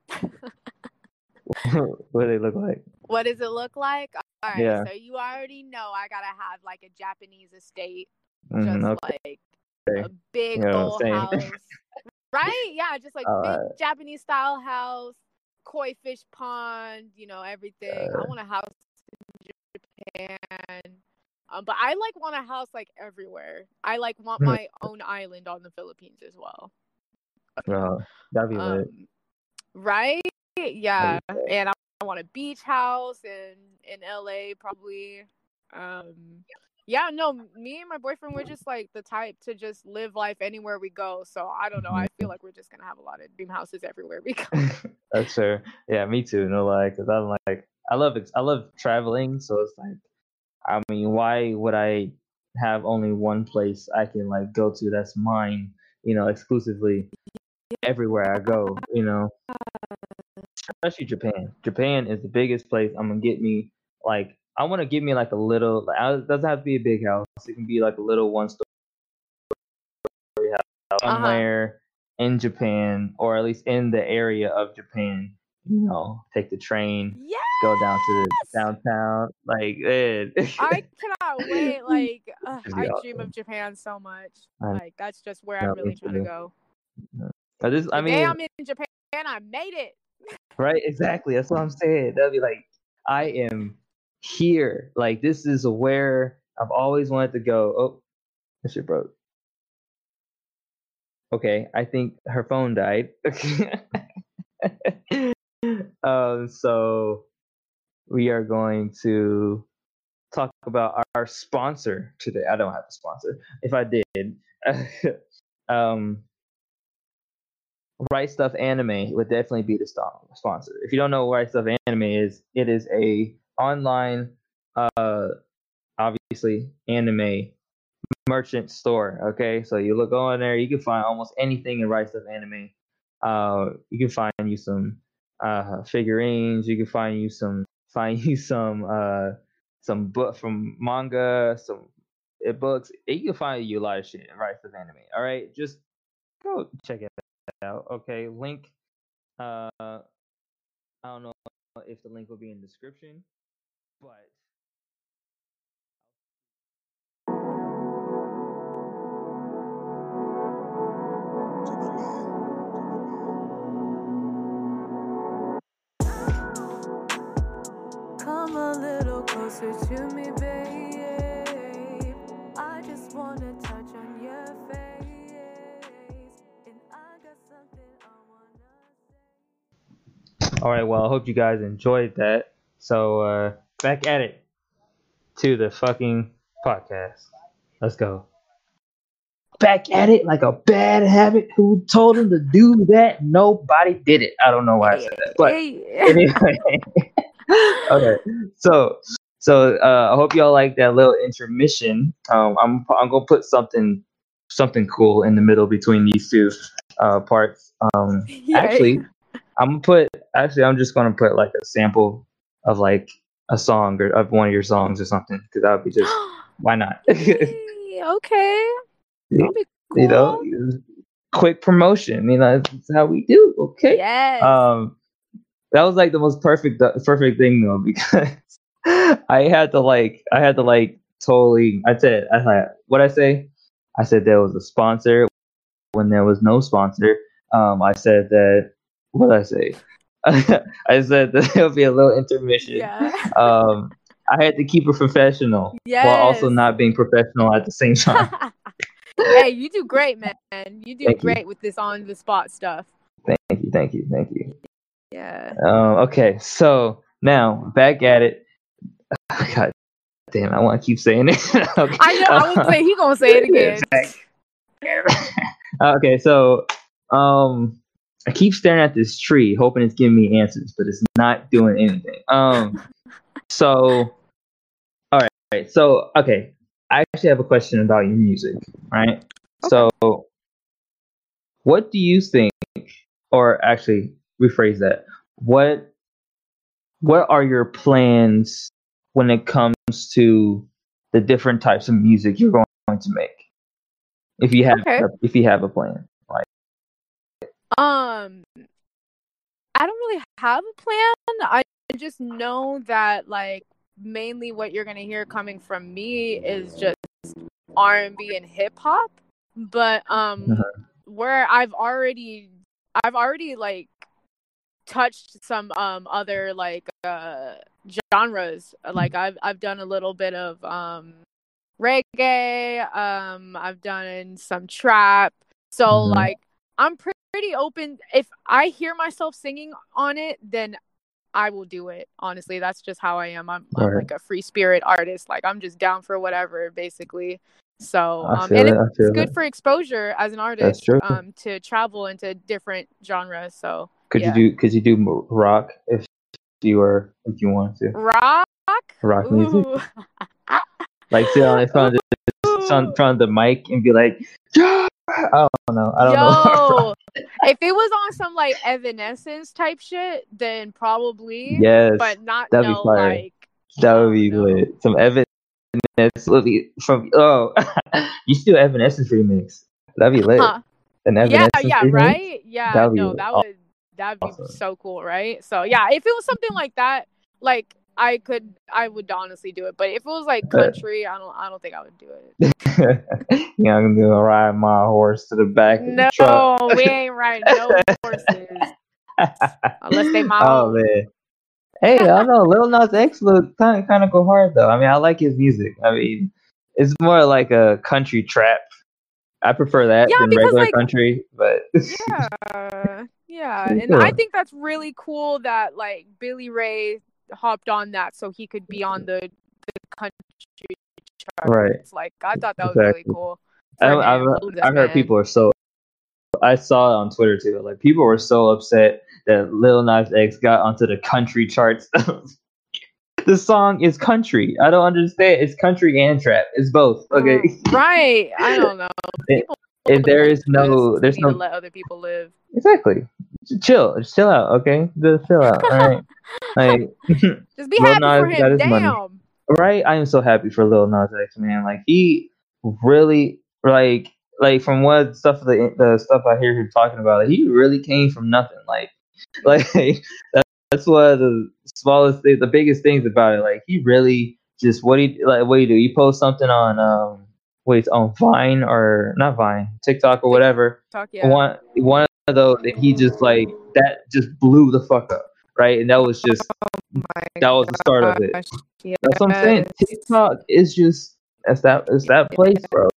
What do they look like? What does it look like? All right, Yeah. so you already know I gotta have like a Japanese estate, Mm-hmm, just okay. like a big You know, old same. house, right? Yeah, just like big uh, Japanese style house, koi fish pond, you know, everything. I uh, want a house in Japan. Um, but I like want a house like everywhere. I like want my own island on the Philippines as well. no, that'd be lit. Um, right? Yeah, That'd be and I, I want a beach house in in L A probably. Um, yeah, no, me and my boyfriend we're just like the type to just live life anywhere we go. So I don't know. I feel like we're just gonna have a lot of dream houses everywhere we go. That's fair. Yeah, me too. No lie, because I'm like I love it. I love traveling, so it's like I mean, why would I have only one place I can like go to that's mine, you know, exclusively everywhere I go, you know? Especially Japan. Japan is the biggest place. I'm gonna get me like I want to give me like a little. Like, it doesn't have to be a big house. It can be like a little one story house Uh-huh. somewhere in Japan, or at least in the area of Japan. You know, take the train, Yes! go down to the downtown. Like, man. I cannot wait. Like, ugh, It'd be I dream awesome. of Japan so much. I Like, that's just where I'm know, me really trying to too. go. I just, I The day mean, I'm in Japan, I made it. right? Exactly. That's what I'm saying. That'd be like, I am here. Like, this is where I've always wanted to go. Oh, that shit broke. Okay, I think her phone died. um, so we are going to talk about our, our sponsor today. I don't have a sponsor. If I did, um, Right Stuff Anime would definitely be the sto- sponsor. If you don't know what Right Stuff Anime is, it is a online, uh, obviously anime merchant store. Okay, so you look on there, you can find almost anything in Right Stuff Anime. Uh, you can find you some uh figurines. You can find you some find you some uh some book from manga, some uh, books. You can find you a lot of shit in Right Stuff Anime. All right, just go check it out. Okay, link. Uh, I don't know if the link will be in the description, but Come a little closer to me, babe. I just wanna touch on your face, and I got something I wanna say. all right. Well, I hope you guys enjoyed that. So uh, back at it to the fucking podcast. Let's go. Back at it like a bad habit. Who told him to do that? Nobody did it. I don't know why I said that, but anyway. Okay, so so uh, I hope y'all like that little intermission. Um, I'm I'm gonna put something something cool in the middle between these two uh, parts. Um, actually, I'm gonna put actually I'm just gonna put like a sample of like a song or of one of your songs or something because that would be just why not? Yay, okay. That'll be cool. You know, quick promotion. You know, that's how we do. Okay. Yes. Um, that was like the most perfect perfect thing though, because I had to like I had to like totally I said I had what I say I said there was a sponsor when there was no sponsor. Um, I said that what did I say? I said that there'll be a little intermission. Yeah. Um, I had to keep it professional while also Yes. not being professional at the same time. Hey, you do great, man. You do Thank you. great with this on the spot stuff. Thank you, thank you, thank you. Yeah. Um, okay, so now back at it. God damn, I want to keep saying it. Okay. I know. I was saying he gonna say it again. Okay, so um, I keep staring at this tree, hoping it's giving me answers, but it's not doing anything. Um, so all right, all right. So okay, I actually have a question about your music, right? So, what do you think, or actually rephrase that? What what are your plans when it comes to the different types of music you're going to make? If you have Okay. if you have a plan, like Um, I don't really have a plan. I just know that like mainly what you're gonna hear coming from me is just R and B and hip hop. But um, Mhm. where I've already, I've already like touched some um other like uh genres. Like I've I've done a little bit of um reggae. Um, I've done some trap. So Mhm. like I'm pre- pretty open. If I hear myself singing on it, then I will do it. Honestly, that's just how I am. I'm, I'm Right. like a free spirit artist. Like I'm just down for whatever, basically. So I um, feel and it. I it's feel good it. for exposure as an That's artist. true. Um, to travel into different genres. So Could yeah. you do Could you do mo- rock if you were if you wanted to rock? rock music? Ooh. Like sit on in front of the in front of the mic and be like, yeah! I don't know. I don't know. Yo, if it was on some like Evanescence type shit, then probably. Yes, But not that'd be no fire. like. That I would don't be know. lit. Some Evanescence would be from oh, you should do Evanescence remix. That'd be lit. Huh. An Yeah, Evanescence yeah, remix. right. Yeah, That'd be no, that would that'd be awesome. so cool, right? So yeah, if it was something like that, like I could, I would honestly do it. But if it was like country, I don't, I don't think I would do it. Yeah, I'm gonna ride my horse to the back of the truck. No, we ain't riding no horses unless they my Oh own. man. Hey, I know Lil Nas X look kind of kind of go hard though. I mean, I like his music. I mean, it's more like a country trap. I prefer that Yeah, than because regular like country, but yeah, yeah, pretty and I cool. think that's really cool that like Billy Ray hopped on that so he could be on the the country charts. Right. Like I thought that was really Exactly. cool I, for I've him. Salute this I've heard man. people are so. I saw it on Twitter too. Like people were so upset that Lil Nas X got onto the country charts. The song is country. I don't understand. It's country and trap. It's both. Okay. Right. I don't know. People If there is no, just there's need to no let other people live. exactly. Just chill. Just chill out. Okay. Just chill out. All right. Like Just be Lil happy Nas for got him. his money. Damn. Right. I am so happy for Lil Nas X, man. Like he really like like from what stuff the the stuff I hear him talking about, like, he really came from nothing. Like like that, that's one of the smallest things, the biggest things about it. Like he really just what he like what he do. He post something on um wait on Vine or not Vine, TikTok or whatever. Talk, yeah. One one of those, and he just like that just blew the fuck up, right? And that was just Oh my that was the start of it. gosh. That's what I'm saying. Yes. TikTok is just it's that it's that place, bro.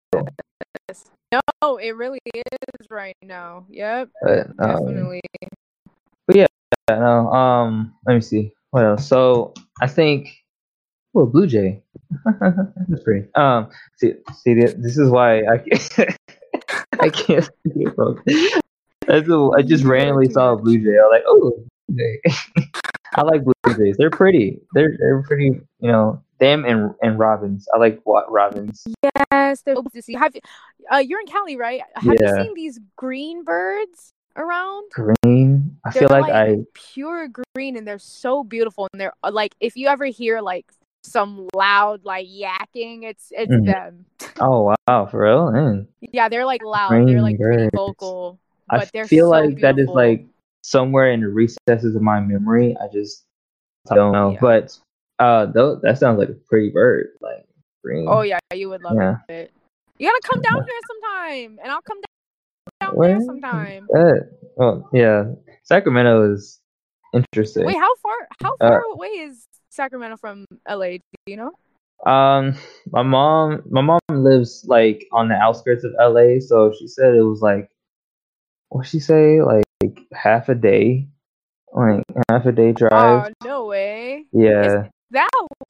No, it really is right now. Yep. But, um, Definitely. but yeah, no. Um, let me see what else. So I think, well, Blue Jay. That's pretty. Um, see, see, this is why I can't. I can't. Forget, bro. That's a, I just You randomly too saw a much. Blue Jay. I was like, oh, Blue Jay. I like Blue Jays. They're pretty. They're they're pretty. You know, them and and Robins. I like what Robins. Yes, they're to see. Have you, uh, you're in Cali, right? Have you Yeah. seen these green birds around? Green. I They're feel like, like I. pure green, and they're so beautiful. And they're uh, like, if you ever hear like some loud like yakking, it's it's Mhm. them. Oh wow, for real? Mm. Yeah, they're like loud. Green They're like pretty birds. vocal, I but they're feel so like that is beautiful. like somewhere in the recesses of my memory. I just don't know. Yeah. But uh, though that sounds like a pretty bird. Like green. Oh yeah, you would love Yeah. it. You gotta come down here sometime, and I'll come down Where? there sometime. Uh, oh yeah, Sacramento is interesting. Wait, how far? How Uh, far away is Sacramento from L A? Do you know? Um, my mom, my mom lives like on the outskirts of L A, so she said it was like, what she say, like half a day, like half a day drive. Oh no way! Yeah, That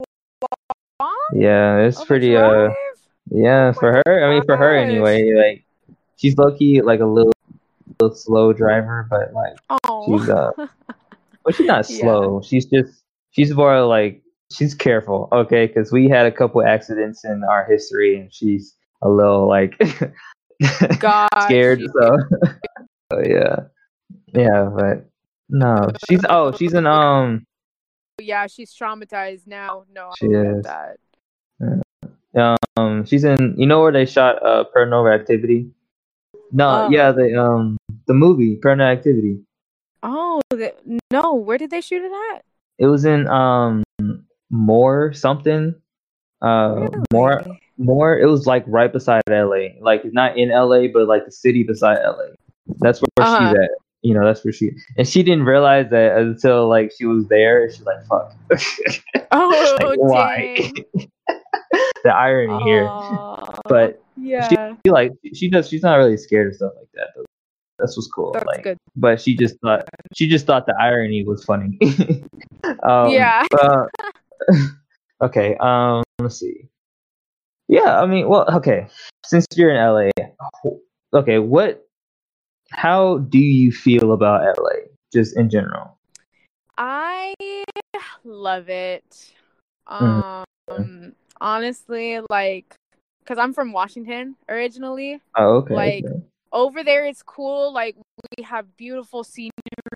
long yeah, it's of a pretty. Uh, drive? yeah, Oh for my her. I mean, for her gosh. anyway. Like, she's low key like a little, little slow driver, but like she's Oh. uh, but she's not Yeah. slow. She's just she's more like she's careful, okay? Because we had a couple accidents in our history, and she's a little like God, scared. she- So, so yeah, yeah, but no, she's oh, she's an um, Yeah, she's traumatized now. No, I she don't is get that. Um, she's in. You know where they shot uh, Paranormal Activity? No, Uh. yeah, the um, the movie Paranormal Activity. Oh, the, no. Where did they shoot it at? It was in um, Moore something. Uh, more, Really? more. It was like right beside L A. Like not in L A, but like the city beside L A. That's where Uh-huh. she's at. You know, that's where she. And she didn't realize that until like she was there. She's like, "Fuck." Oh, Like, why? dang. The irony here. Aw, But yeah, she like she does. She's not really scared of stuff like that. Though. That's what's cool. that's like, good. but she just thought she just thought the irony was funny. um, Yeah. uh, okay. Um. Let's see. Yeah. I mean, well, okay. Since you're in L A, okay. What? How do you feel about L A? Just in general. I love it. Mhm. Um, honestly, like, cause I'm from Washington originally. Oh, okay. Like, okay. over there, it's cool. Like, we have beautiful scenery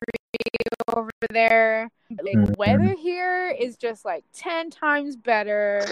over there. Like, Mhm. weather here is just like ten times better.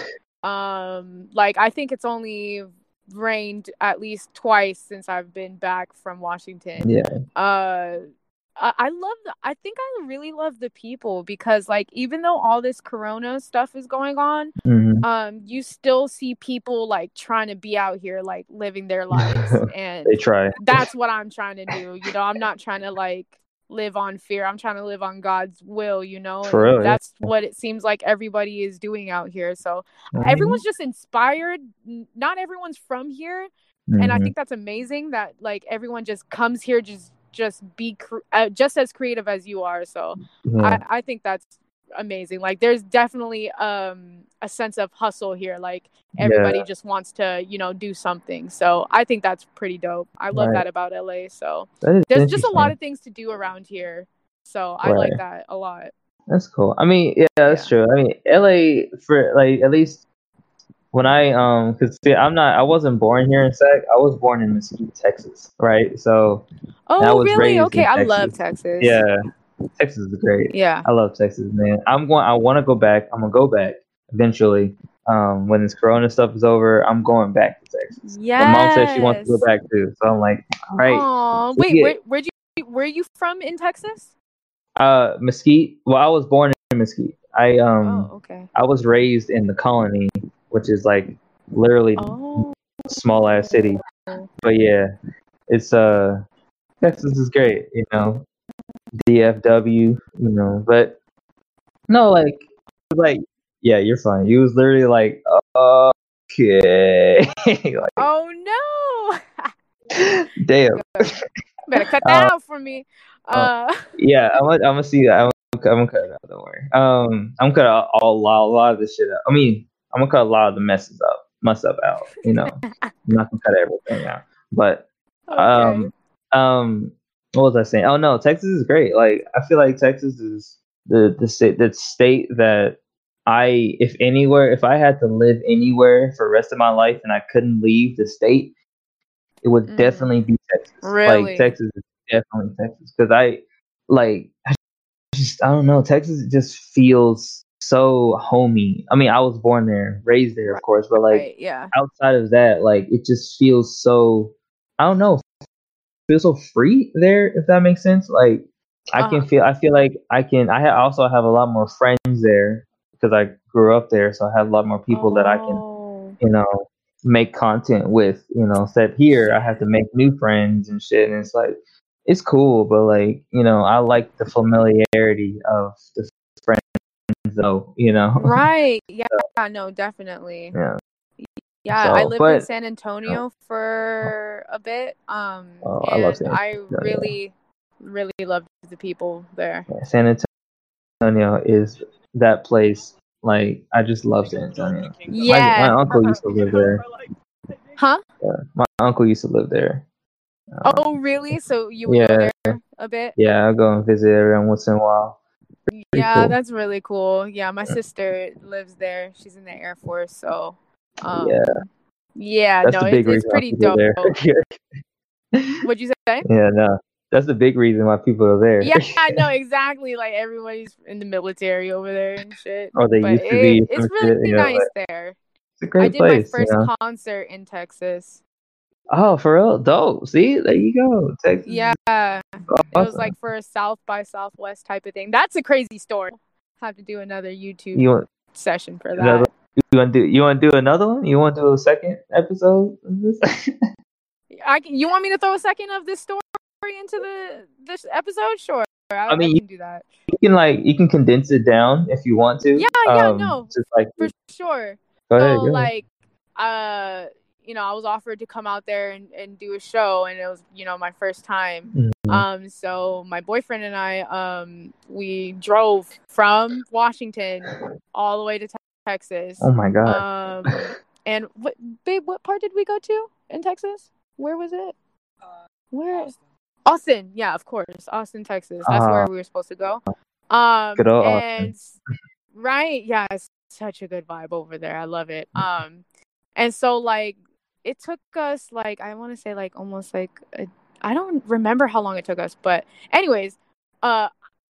Um, like, I think it's only rained at least twice since I've been back from Washington. Yeah. Uh, I, I love the, I think I really love the people because like even though all this corona stuff is going on, Mhm. um you still see people like trying to be out here like living their lives, and They try. that's what I'm trying to do. You know, I'm not trying to like live on fear. I'm trying to live on God's will, you know. For and real, yeah. that's what it seems like everybody is doing out here. So Mhm. everyone's just inspired. N- Not everyone's from here, and I Mhm. think that's amazing that like everyone just comes here just just be cre- uh, just as creative as you are. So Yeah. I, I think that's amazing. Like there's definitely um a sense of hustle here. Like everybody Yeah. just wants to, you know, do something. So I think that's pretty dope. I love Right. that about L A. So That is there's just a lot interesting. of things to do around here. So I like Right. that a lot. That's cool. I mean, yeah, that's Yeah. true. I mean, L A for like at least when I um, cause see, I'm not, I wasn't born here in Sac. I was born in Mesquite, Texas, right? So and I Oh, was really? raised Okay, in I Texas. love Texas. Yeah, Texas is great. Yeah. I love Texas, man. I'm going. I want to go back. I'm gonna go back eventually. Um, when this Corona stuff is over, I'm going back to Texas. My mom said she wants to go Yes. back too, so I'm like, all right. Oh, we wait, get- where where'd you where are you from in Texas? Uh, Mesquite. Well, I was born in Mesquite. I um, Oh, okay. I was raised in the Colony, which is like literally Oh. small ass city. But yeah, it's uh, Texas is great, you know, D F W, you know. But no, like, like yeah, you're fine. You was literally like, okay, like, Oh no. damn. Better cut that Uh, out for me. Uh Yeah, I'm gonna, I'm gonna see that. I'm gonna, I'm gonna cut it out. Don't worry. Um, I'm gonna cut out all, a lot, a lot of this shit out. I mean, I'm gonna cut a lot of the messes up, mess up out. You know, I'm not gonna cut everything out. But okay. um, um, what was I saying? Oh no, Texas is great. Like, I feel like Texas is the the state, the state that I, if anywhere, if I had to live anywhere for the rest of my life and I couldn't leave the state, it would Mm. definitely be Texas. Really? Like Texas is definitely Texas because I like I just I don't know, Texas just feels so homey. I mean, I was born there, raised there, of course, but like Right, yeah. outside of that, like it just feels so I don't know, feels so free there, if that makes sense. Like I Uh-huh. can feel. I feel like I can. I ha- also have a lot more friends there because I grew up there, so I have a lot more people that I can, Oh, you know, make content with. You know, instead here I have yeah. to make new friends and shit, and it's like it's cool, but like you know, I like the familiarity of the friends, though. You know, Right. Yeah, no, definitely. yeah. Yeah, I So, lived in but San Antonio for a bit. Um, oh, I love and San I Antonio. really, really loved the people there. Yeah, San Antonio is that place. Like I just love San Antonio. My my Yeah. uncle used to live there. Huh? Yeah, my uncle used to live there. Um, Oh, really? So you would go yeah, there a bit? yeah, I'll go and visit every once in a while. Pretty Yeah, cool. that's really cool. Yeah, my sister lives there. She's in the Air Force, so Yeah, um yeah, that's no, the it's big it's reason why pretty people are dope. there. What'd you say? Yeah, no, that's the big reason why people are there. Yeah, no, exactly. Like everybody's in the military over there and shit. Or they But used to be it it's some really shit. You know, nice like there. it's a I great did my place. You first know. concert in Texas. Oh, for real, dope. See, there you go. Texas is Yeah, it was awesome. like for a South by Southwest type of thing. That's a crazy story. Have to do another YouTube You want session for another? that. You want to do? You want to do another one? You want to do a second episode of this? I can, you want me to throw a second of this story into the this episode? Sure, I, I I mean, you, can do that. you can like you can condense it down if you want to. Yeah, yeah, Um, no, just like for sure. go ahead, So go ahead. like, uh, you know, I was offered to come out there and, and do a show, and it was, you know, my first time. Mhm. Um, so my boyfriend and I, um, we drove from Washington all the way to te- Texas. Oh my god. Um, and what, babe, what part did we go to in Texas? Where was it? Where? Austin. Yeah, of course, Austin, Texas. That's Uh, where we were supposed to go. Um, good old Austin. and right, yeah, it's such a good vibe over there. I love it. Um, and so like it took us like I want to say like almost like a, I don't remember how long it took us, but anyways, uh,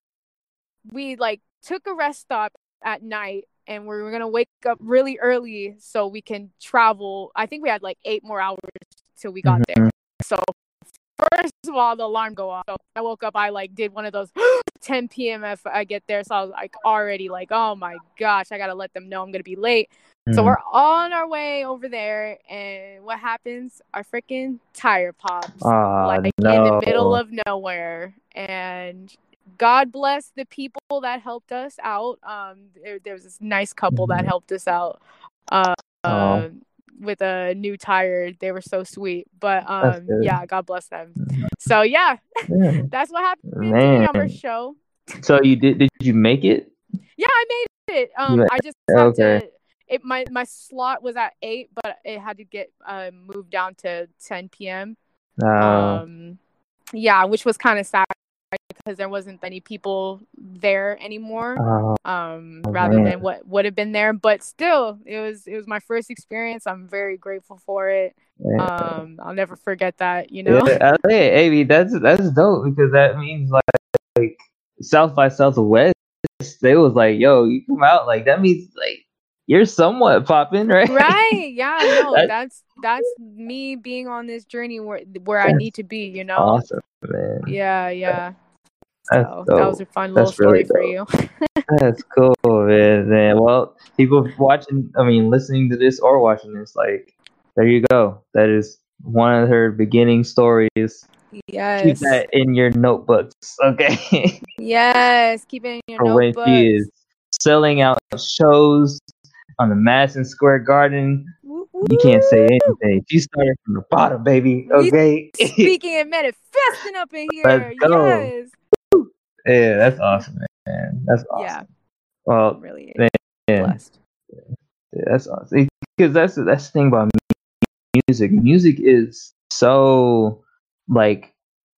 we like took a rest stop at night, and we were gonna wake up really early so we can travel. I think we had like eight more hours till we got Mhm. there. So first of all, the alarm go off. So I woke up. I like did one of those ten p.m. if I get there. So I was like already like, oh my gosh, I gotta let them know I'm gonna be late. So Mhm. we're on our way over there, and what happens? Our freaking tire pops Ah, like in the middle no. of nowhere. And God bless the people that helped us out. Um, there, there was this nice couple that Mhm. helped us out. Uh, Oh, uh, with a new tire. They were so sweet. But that's um, good. yeah, God bless them. Mhm. So yeah, Yeah. that's what happened to me on our Man. show. So you did? Did you make it? Yeah, I made it. You Um, ma- I just had okay. to. It my my slot was at eight, but it had to get uh, moved down to ten p.m. Uh, Um, yeah, which was kind of sad because there wasn't any people there anymore. oh Um, rather man. than what would have been there, but still, it was it was my first experience. I'm very grateful for it. Yeah. Um, I'll never forget that. You know. Yeah. I- Hey, Amy, that's that's dope because that means like, like South by Southwest. They was like, yo, you come out like that means like you're somewhat popping, right? Right. Yeah. No. That's That's that's me being on this journey where where I that's need to be. You know. awesome, man. Yeah. Yeah. That's So that was a dope. fun little That's really story for dope. you. That's cool, man. man. Well, people watching, I mean, listening to this or watching this, like, there you go. That is one of her beginning stories. Keep Yes. that in your notebooks, okay? Yes. Keep it in your For when she notebooks. is selling out shows on the Madison Square Garden. Woo, You can't say woo. anything. She started from the bottom, baby. We Okay. speaking and manifesting up in Let's here. go. Yes. Yeah, that's awesome, man. That's Yeah. awesome. Well, Really man, blessed. yeah, that's awesome. Because that's that's the thing about music. Music is so like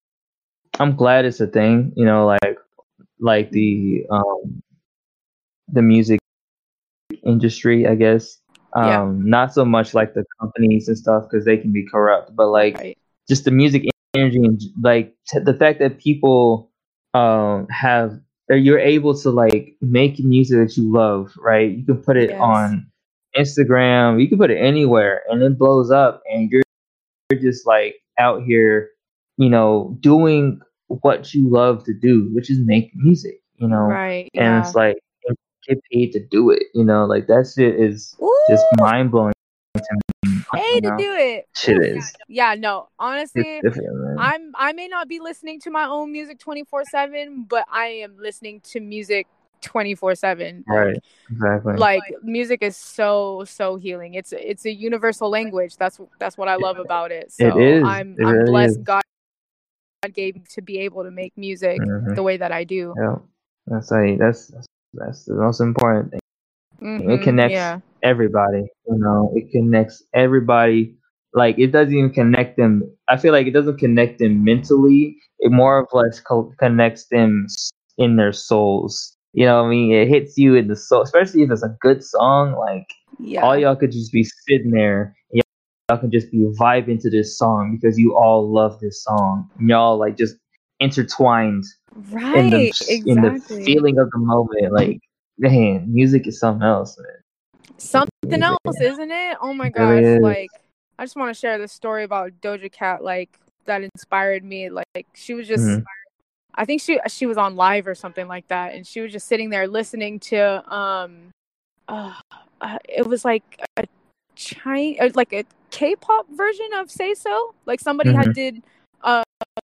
I'm glad it's a thing. You know, like like the um the music industry, I guess. Yeah. Um, not so much like the companies and stuff because they can be corrupt, but like Right. just the music energy and j- like t- the fact that people um have or you're able to like make music that you love, right? You can put it Yes. on Instagram, you can put it anywhere, and it blows up, and you're you're just like out here, you know, doing what you love to do, which is make music, you know. Right. And Yeah. it's like and get paid to do it, you know. Like that shit is just Ooh, mind blowing to me, pay you to know. do it. Shit Oof. is Yeah, no. it's Honestly, different, man. I'm I may not be listening to my own music twenty-four seven, but I am listening to music twenty-four seven. Right, Like exactly. like music is so so healing. It's it's a universal language. That's that's what I love about it. It So is. I'm It I'm really blessed is. God gave me to be able to make music hmm the way that I do. Yeah, that's like that's that's, that's the most important thing. It Mhm. connects Yeah. everybody, you know. It connects everybody. Like it doesn't even connect them. I feel like it doesn't connect them mentally. It more of less co- connects them s- in their souls. You know what I mean? It hits you in the soul, especially if it's a good song. Like all Yeah. y'all could just be sitting there. And y'all can just be vibing to this song because you all love this song. And y'all like just intertwined in the Right. in the Exactly. feeling of the moment. Like man, music is something else, man. Something Music else, isn't it? Oh my it really gosh. is. Like I just want to share this story about Doja Cat, like that inspired me. Like she was just Mhm. I think she she was on live or something like that, and she was just sitting there listening to um uh, uh it was like a China like a K-pop version of Say So. Like somebody had Mhm. did um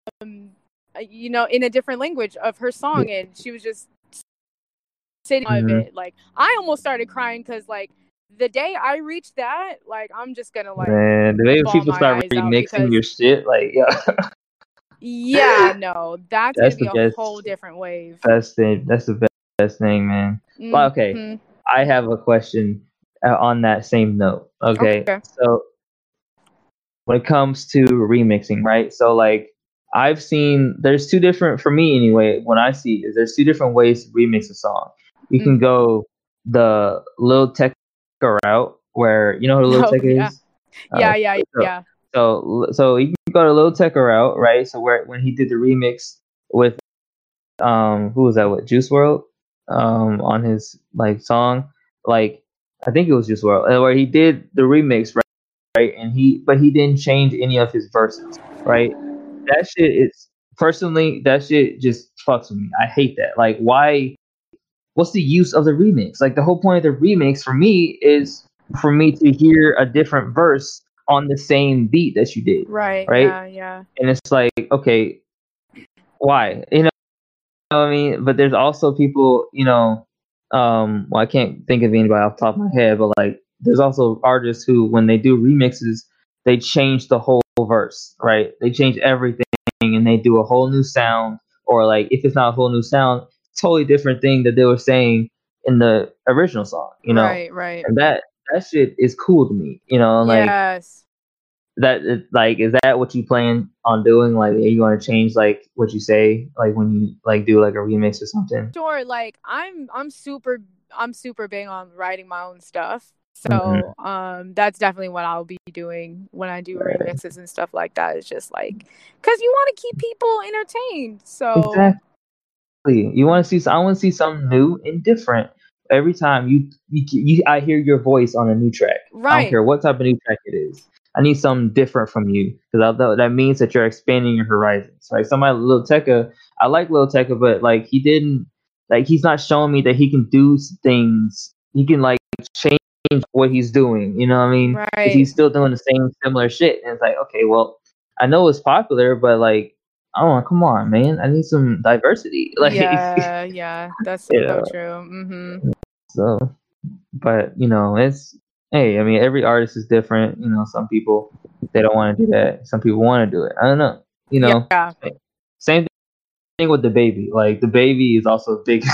uh, you know in a different language of her song, and she was just sitting of Mhm. it. Like I almost started crying because like the day I reached that, like I'm just gonna like Man, the way bawl people my start eyes out remixing because your shit, like yeah, yeah, no, that's gonna that's be the a whole best, different wave. best thing. That's the best, best thing, man. Well, okay, Hmm. I have a question uh, on that same note. Okay, Okay. so when it comes to remixing, right? So like I've seen there's two different for me anyway. When I see is there's two different ways to remix a song. You can Mhm. go the Lil Tecca route, where you know who Lil Oh Tecca yeah, is. Uh, yeah, yeah, so yeah. so so you can go to Lil Tecca route, right? So where when he did the remix with um who was that with Juice World um on his like song, like I think it was Juice World, uh, where he did the remix, right? And he, but he didn't change any of his verses, right? That shit is personally, that shit just fucks with me. I hate that. Like, why? What's the use of the remix? Like, the whole point of the remix for me is for me to hear a different verse on the same beat that you did, Right. right? Yeah, yeah. And it's like, okay, why? You know what I mean? But there's also people, you know, um, well, I can't think of anybody off the top of my head, but like, there's also artists who, when they do remixes, they change the whole verse, right? They change everything and they do a whole new sound, or like, if it's not a whole new sound, totally different thing that they were saying in the original song, you know? Right, right. And that, that shit is cool to me, you know, like, Yes. that it- like is that what you plan on doing? Like, are you going to change like what you say, like when you like do like a remix or something? Sure. Like I'm, I'm super, I'm super big on writing my own stuff. hmm So, um, that's definitely what I'll be doing when I do Right. remixes and stuff like that. It's just like, cause you want to keep people entertained. So, Exactly. You want to see? I want to see something new and different every time you, you you I hear your voice on a new track. I don't right. care what type of new track it is. I need something different from you, because that means that you're expanding your horizons. Like somebody, Lil Tecca, I like Lil Tecca, but like he didn't, like he's not showing me that he can do things. He can like change what he's doing. You know what I mean? 'Cause Right. he's still doing the same similar shit, and it's like, okay, well, I know it's popular, but like, oh, come on, man, I need some diversity. Like, Yeah, yeah. That's you so know, true. Hmm. so, but you know, it's hey, I mean, every artist is different. You know, some people they don't want to do that. Some people want to do it. I don't know. You know, Yeah. same thing with the baby. Like the baby is also big.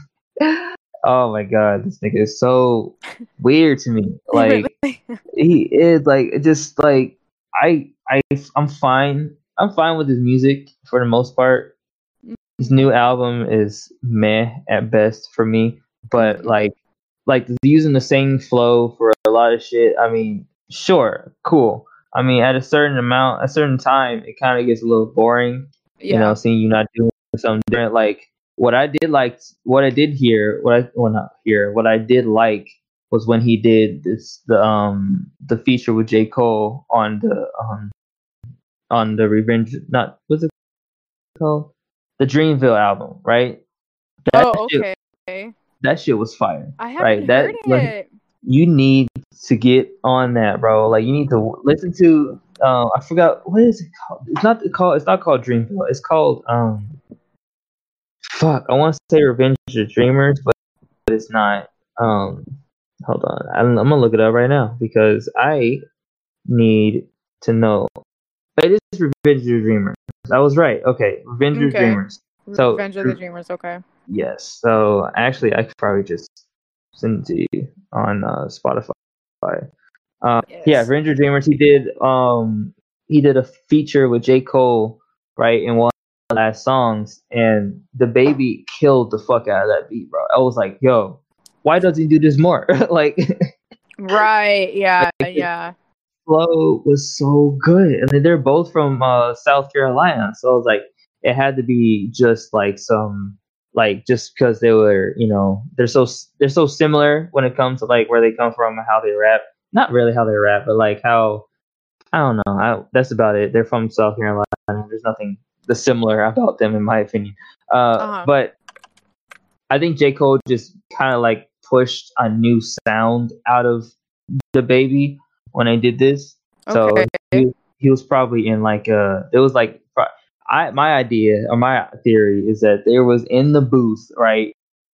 Oh my god, this nigga is so weird to me. Really. Like he is like just like I I I'm fine. I'm fine with his music for the most part. His new album is meh at best for me, but Mhm. like like using the same flow for a lot of shit. I mean, sure, cool. I mean, at a certain amount, a certain time, it kind of gets a little boring. You know, Yeah. seeing you not doing something different. Like what I did like, what I did hear, what I well not hear, what I did like was when he did this the um the feature with J. Cole on the um on the Revenge, not what's it called? the Dreamville album, right? That Oh, shit, okay. that shit was fire, I haven't right? That heard like it. you need to get on that, bro. Like you need to listen to. Uh, I forgot what is it called. It's not called. It's not called Dreamville. It's called um. Fuck, I want to say Revenge of the Dreamers, but it's not. Um, hold on, I'm, I'm gonna look it up right now because I need to know. It is Revenge of the Dreamers. I was right. Okay, Revenge of the Okay. Dreamers. So Revenge of the Dreamers. Okay. yes. So actually, I could probably just send it to you on uh, Spotify. Uh, yeah, Yes. Revenge of the Dreamers. He did. Um, he did a feature with J. Cole, right, in one of the last songs, and the baby killed the fuck out of that beat, bro. I was like, yo, why doesn't he do this more? Like, Right. Yeah. like the Yeah. flow was so good, and then they're both from uh, South Carolina, so I was like, it had to be just like some, like just because they were, you know, they're so they're so similar when it comes to like where they come from and how they rap. Not really how they rap, but like how I don't know. I, that's about it. They're from South Carolina. There's nothing the similar about them, in my opinion. Uh, Uh-huh. but I think J. Cole just kind of like pushed a new sound out of the baby when I did this. So Okay. he, he was probably in like a. It was like I my idea or my theory is that there was in the booth, right,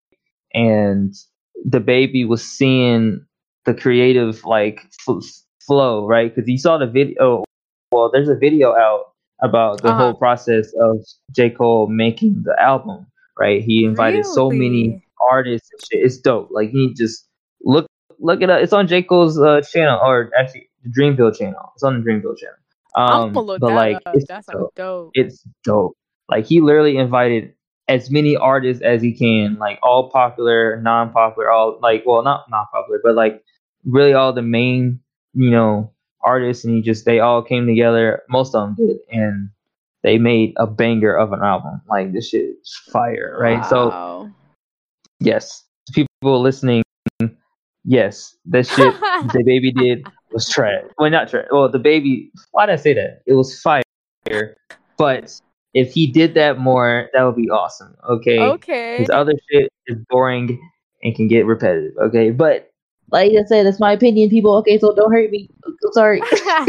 and the baby was seeing the creative like f- flow, right? Because he saw the video. Well, there's a video out about the Uh-huh. whole process of J. Cole making the album, right? He invited so many Really? artists and shit. It's dope. Like he just look look it up. It's on J. Cole's uh, channel, or actually the Dreamville channel. It's on the Dreamville channel. I'm Um, gonna look but that like up. it's That sounds dope. dope. It's dope. Like he literally invited as many artists as he can, like all popular, non-popular, all like well, not not popular, but like really all the main, you know, artists, and he just they all came together. Most of them did, and they made a banger of an album. Like this shit is fire, right? So Wow. yes, people listening, yes, that shit the baby did was trash. Well, not trash. Well, the baby. Why did I say that? It was fire, but if he did that more, that would be awesome. Okay, Okay. his other shit is boring and can get repetitive. Okay, but like I said, that's my opinion, people. Okay, so don't hurt me. I'm sorry.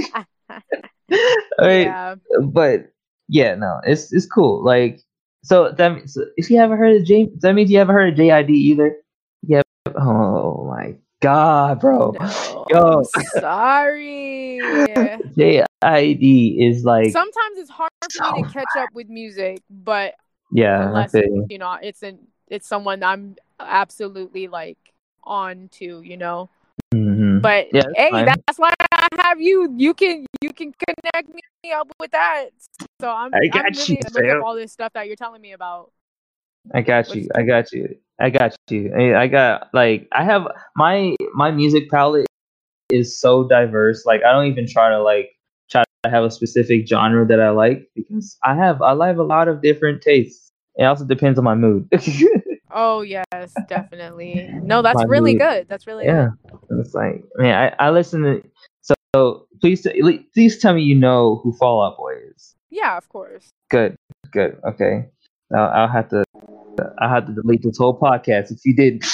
All right, Yeah. but yeah, no, it's it's cool. Like, so that means if you haven't heard of J, that means you haven't heard of J I D either. Yeah. Oh my god, bro. No, Yo, I'm sorry. J I D is like Sometimes it's hard for so. me to catch up with music, but Yeah, I unless feel you. you know it's an it's someone I'm absolutely like on to, you know. Mm-hmm. But Yeah, that's hey, fine. that's why I have you. You can you can connect me up with that. So I'm I got I'm you, really look fam. up all this stuff that you're telling me about. I got Which you. I got you. I got you. I, I got like I have my my music palette is so diverse. Like I don't even try to like try to have a specific genre that I like because I have I have a lot of different tastes. It also depends on my mood. oh yes, definitely. No, that's My really mood. good. That's really Yeah. good. It's like man, I, I listen to so, so please please tell me you know who Fall Out Boy is. Yeah, of course. Good. Good. Okay. I'll, I'll have to I had to delete this whole podcast if you did.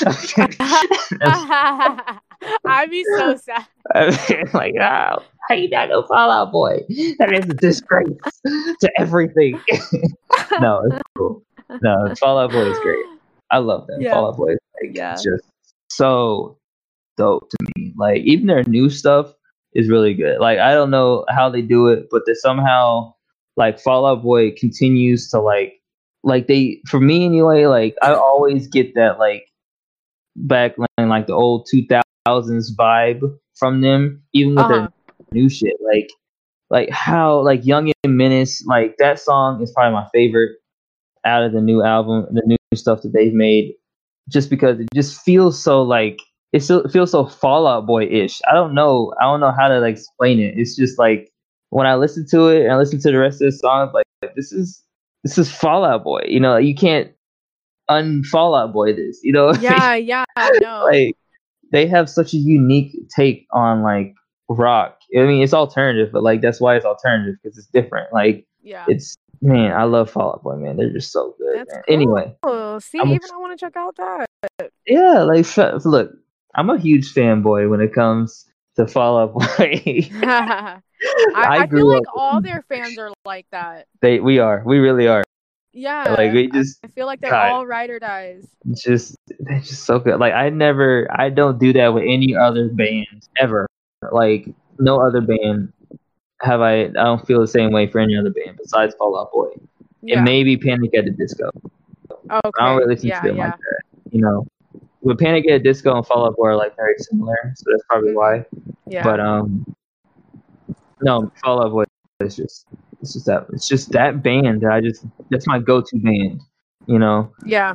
I'd be so sad. Like, oh, how you not know Fall Out Boy? That is a disgrace to everything. No, it's cool. No, Fall Out Boy is great. I love that. Yeah. Fall Out Boy is like, Yeah. just so dope to me. Like even their new stuff is really good. Like I don't know how they do it, but they somehow like Fall Out Boy continues to like like they for me anyway. Like I always get that like back in like the old two thousands vibe from them, even with Uh-huh. their new shit. Like like how like Young and Menace, like that song is probably my favorite out of the new album, the new stuff that they've made, just because it just feels so like it still it feels so Fall Out Boy ish. I don't know. I don't know how to like explain it. It's just like when I listen to it and I listen to the rest of the songs, like this is this is Fall Out Boy. You know, you can't un Fall Out Boy this. You know, Yeah, yeah, no. like they have such a unique take on like rock. I mean, it's alternative, but like that's why it's alternative because it's different. Like yeah. it's Man, I love Fall Out Boy, man. They're just so good, That's man. cool. Anyway, See, I'm a, even I want to check out that. yeah, like sh- look, I'm a huge fanboy when it comes to Fall Out Boy. I, I I feel grew like up. all their fans are like that. They we are, we really are. Yeah, Like we I, just, I feel like they're God, all ride or dies. it's just they're just so good. Like I never, I don't do that with any other band ever. Like no other band have I. I don't feel the same way for any other band besides Fall Out Boy. Yeah. And maybe Panic at the Disco. I don't Okay. really listen Yeah, to them yeah. like that. You know, with Panic at the Disco and Fall Out Boy are like very similar, so that's probably Mhm. why. Yeah. But um, no, Fall Out Boy is just it's just that it's just that band that I just that's my go-to band. You know, yeah.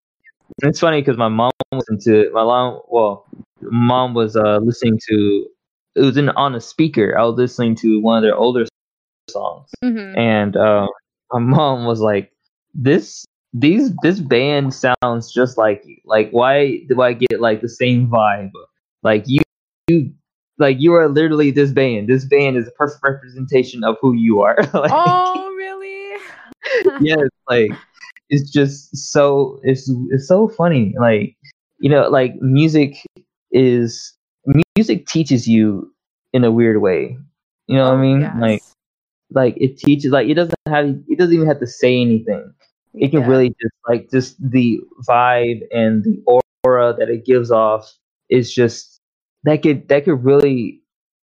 it's funny because my mom was into my mom. Well, mom was uh listening to it was in on a speaker. I was listening to one of their older songs, hmm and um, my mom was like, "This these this band sounds just like you. Like, why do I get like the same vibe? Like you you like you are literally this band. This band is a perfect representation of who you are. Like, Oh, really? yes, like it's just so it's it's so funny. Like, you know, like music is music teaches you in a weird way. You know what I Oh, mean? Like yes. like it teaches like it doesn't have it doesn't even have to say anything. It can Yeah. really just like just the vibe and the aura that it gives off is just that could that could really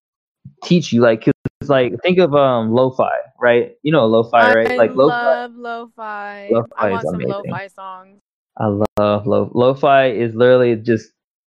teach you. Like 'cause it's like think of um lo-fi, right? You know lo-fi, right? I Like lo-fi love lo-fi. I lo-fi is want some amazing. lo-fi songs. I love lo lo-fi is literally just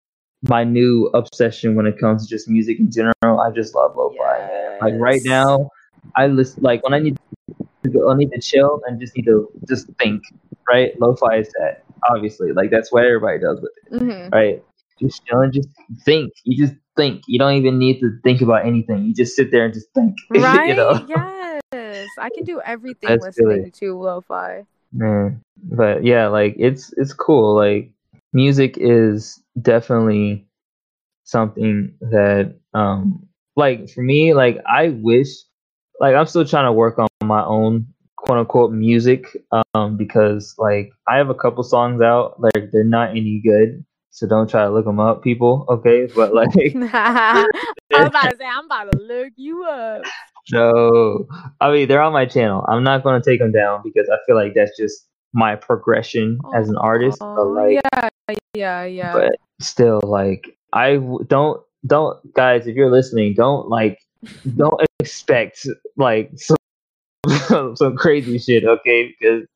my new obsession when it comes to just music in general. I just love lo-fi, man. Like right Yes. now I listen like when I need to go, I need to chill and just need to just think, right? Lo-fi is that, obviously. Like that's what everybody does with it, hmm right? Just chill and just think. You just think. You don't even need to think about anything. You just sit there and just think. Right? You know, Yes. I can do everything that's listening really to lo-fi. man. But yeah, like it's it's cool. Like music is definitely something that um like for me, like I wish like I'm still trying to work on my own quote unquote music um because like I have a couple songs out like they're not any good, so don't try to look them up, people, okay? But like I was about to say, I'm about to look you up. no, I mean they're on my channel. I'm not going to take them down because I feel like that's just my progression as an artist. But Oh, like yeah, yeah, yeah. but still like I w- don't don't guys, if you're listening, don't like don't expect like some some crazy shit, okay? Because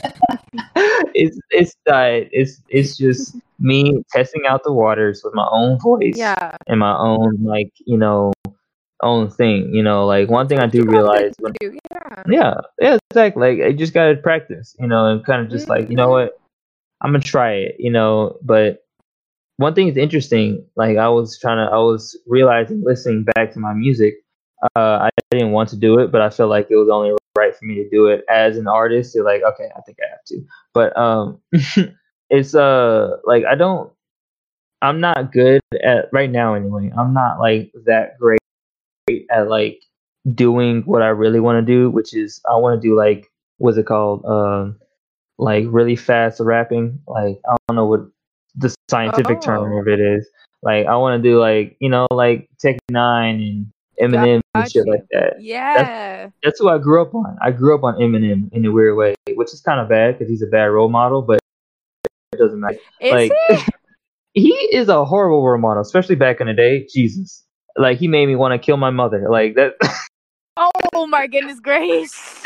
it's it's not it's it's just me testing out the waters with my own voice Yeah. and my own like you know own thing. You know, like one thing I What do you gotta realize when do, yeah. yeah yeah exactly like I just gotta practice. You know, and kind of just like you know Mhm. what I'm gonna try it. You know, but one thing is interesting. Like I was trying to, I was realizing, listening back to my music, uh, I didn't want to do it, but I felt like it was only right for me to do it as an artist. You're like, okay, I think I have to. But um, it's uh, like I don't, I'm not good at right now anyway. I'm not like that great at like doing what I really want to do, which is I want to do like what's it called? Um, like really fast rapping. Like I don't know what the scientific term Oh, of it is. Like I want to do like you know like Tech Nine and got, Eminem and got shit like you. that. That's Yeah. that's who I grew up on. I grew up on Eminem in a weird way, which is kind of bad because he's a bad role model, but it doesn't matter. Is Like he? he is a horrible role model, especially back in the day. Jesus, like he made me want to kill my mother. Like that. Oh my goodness gracious.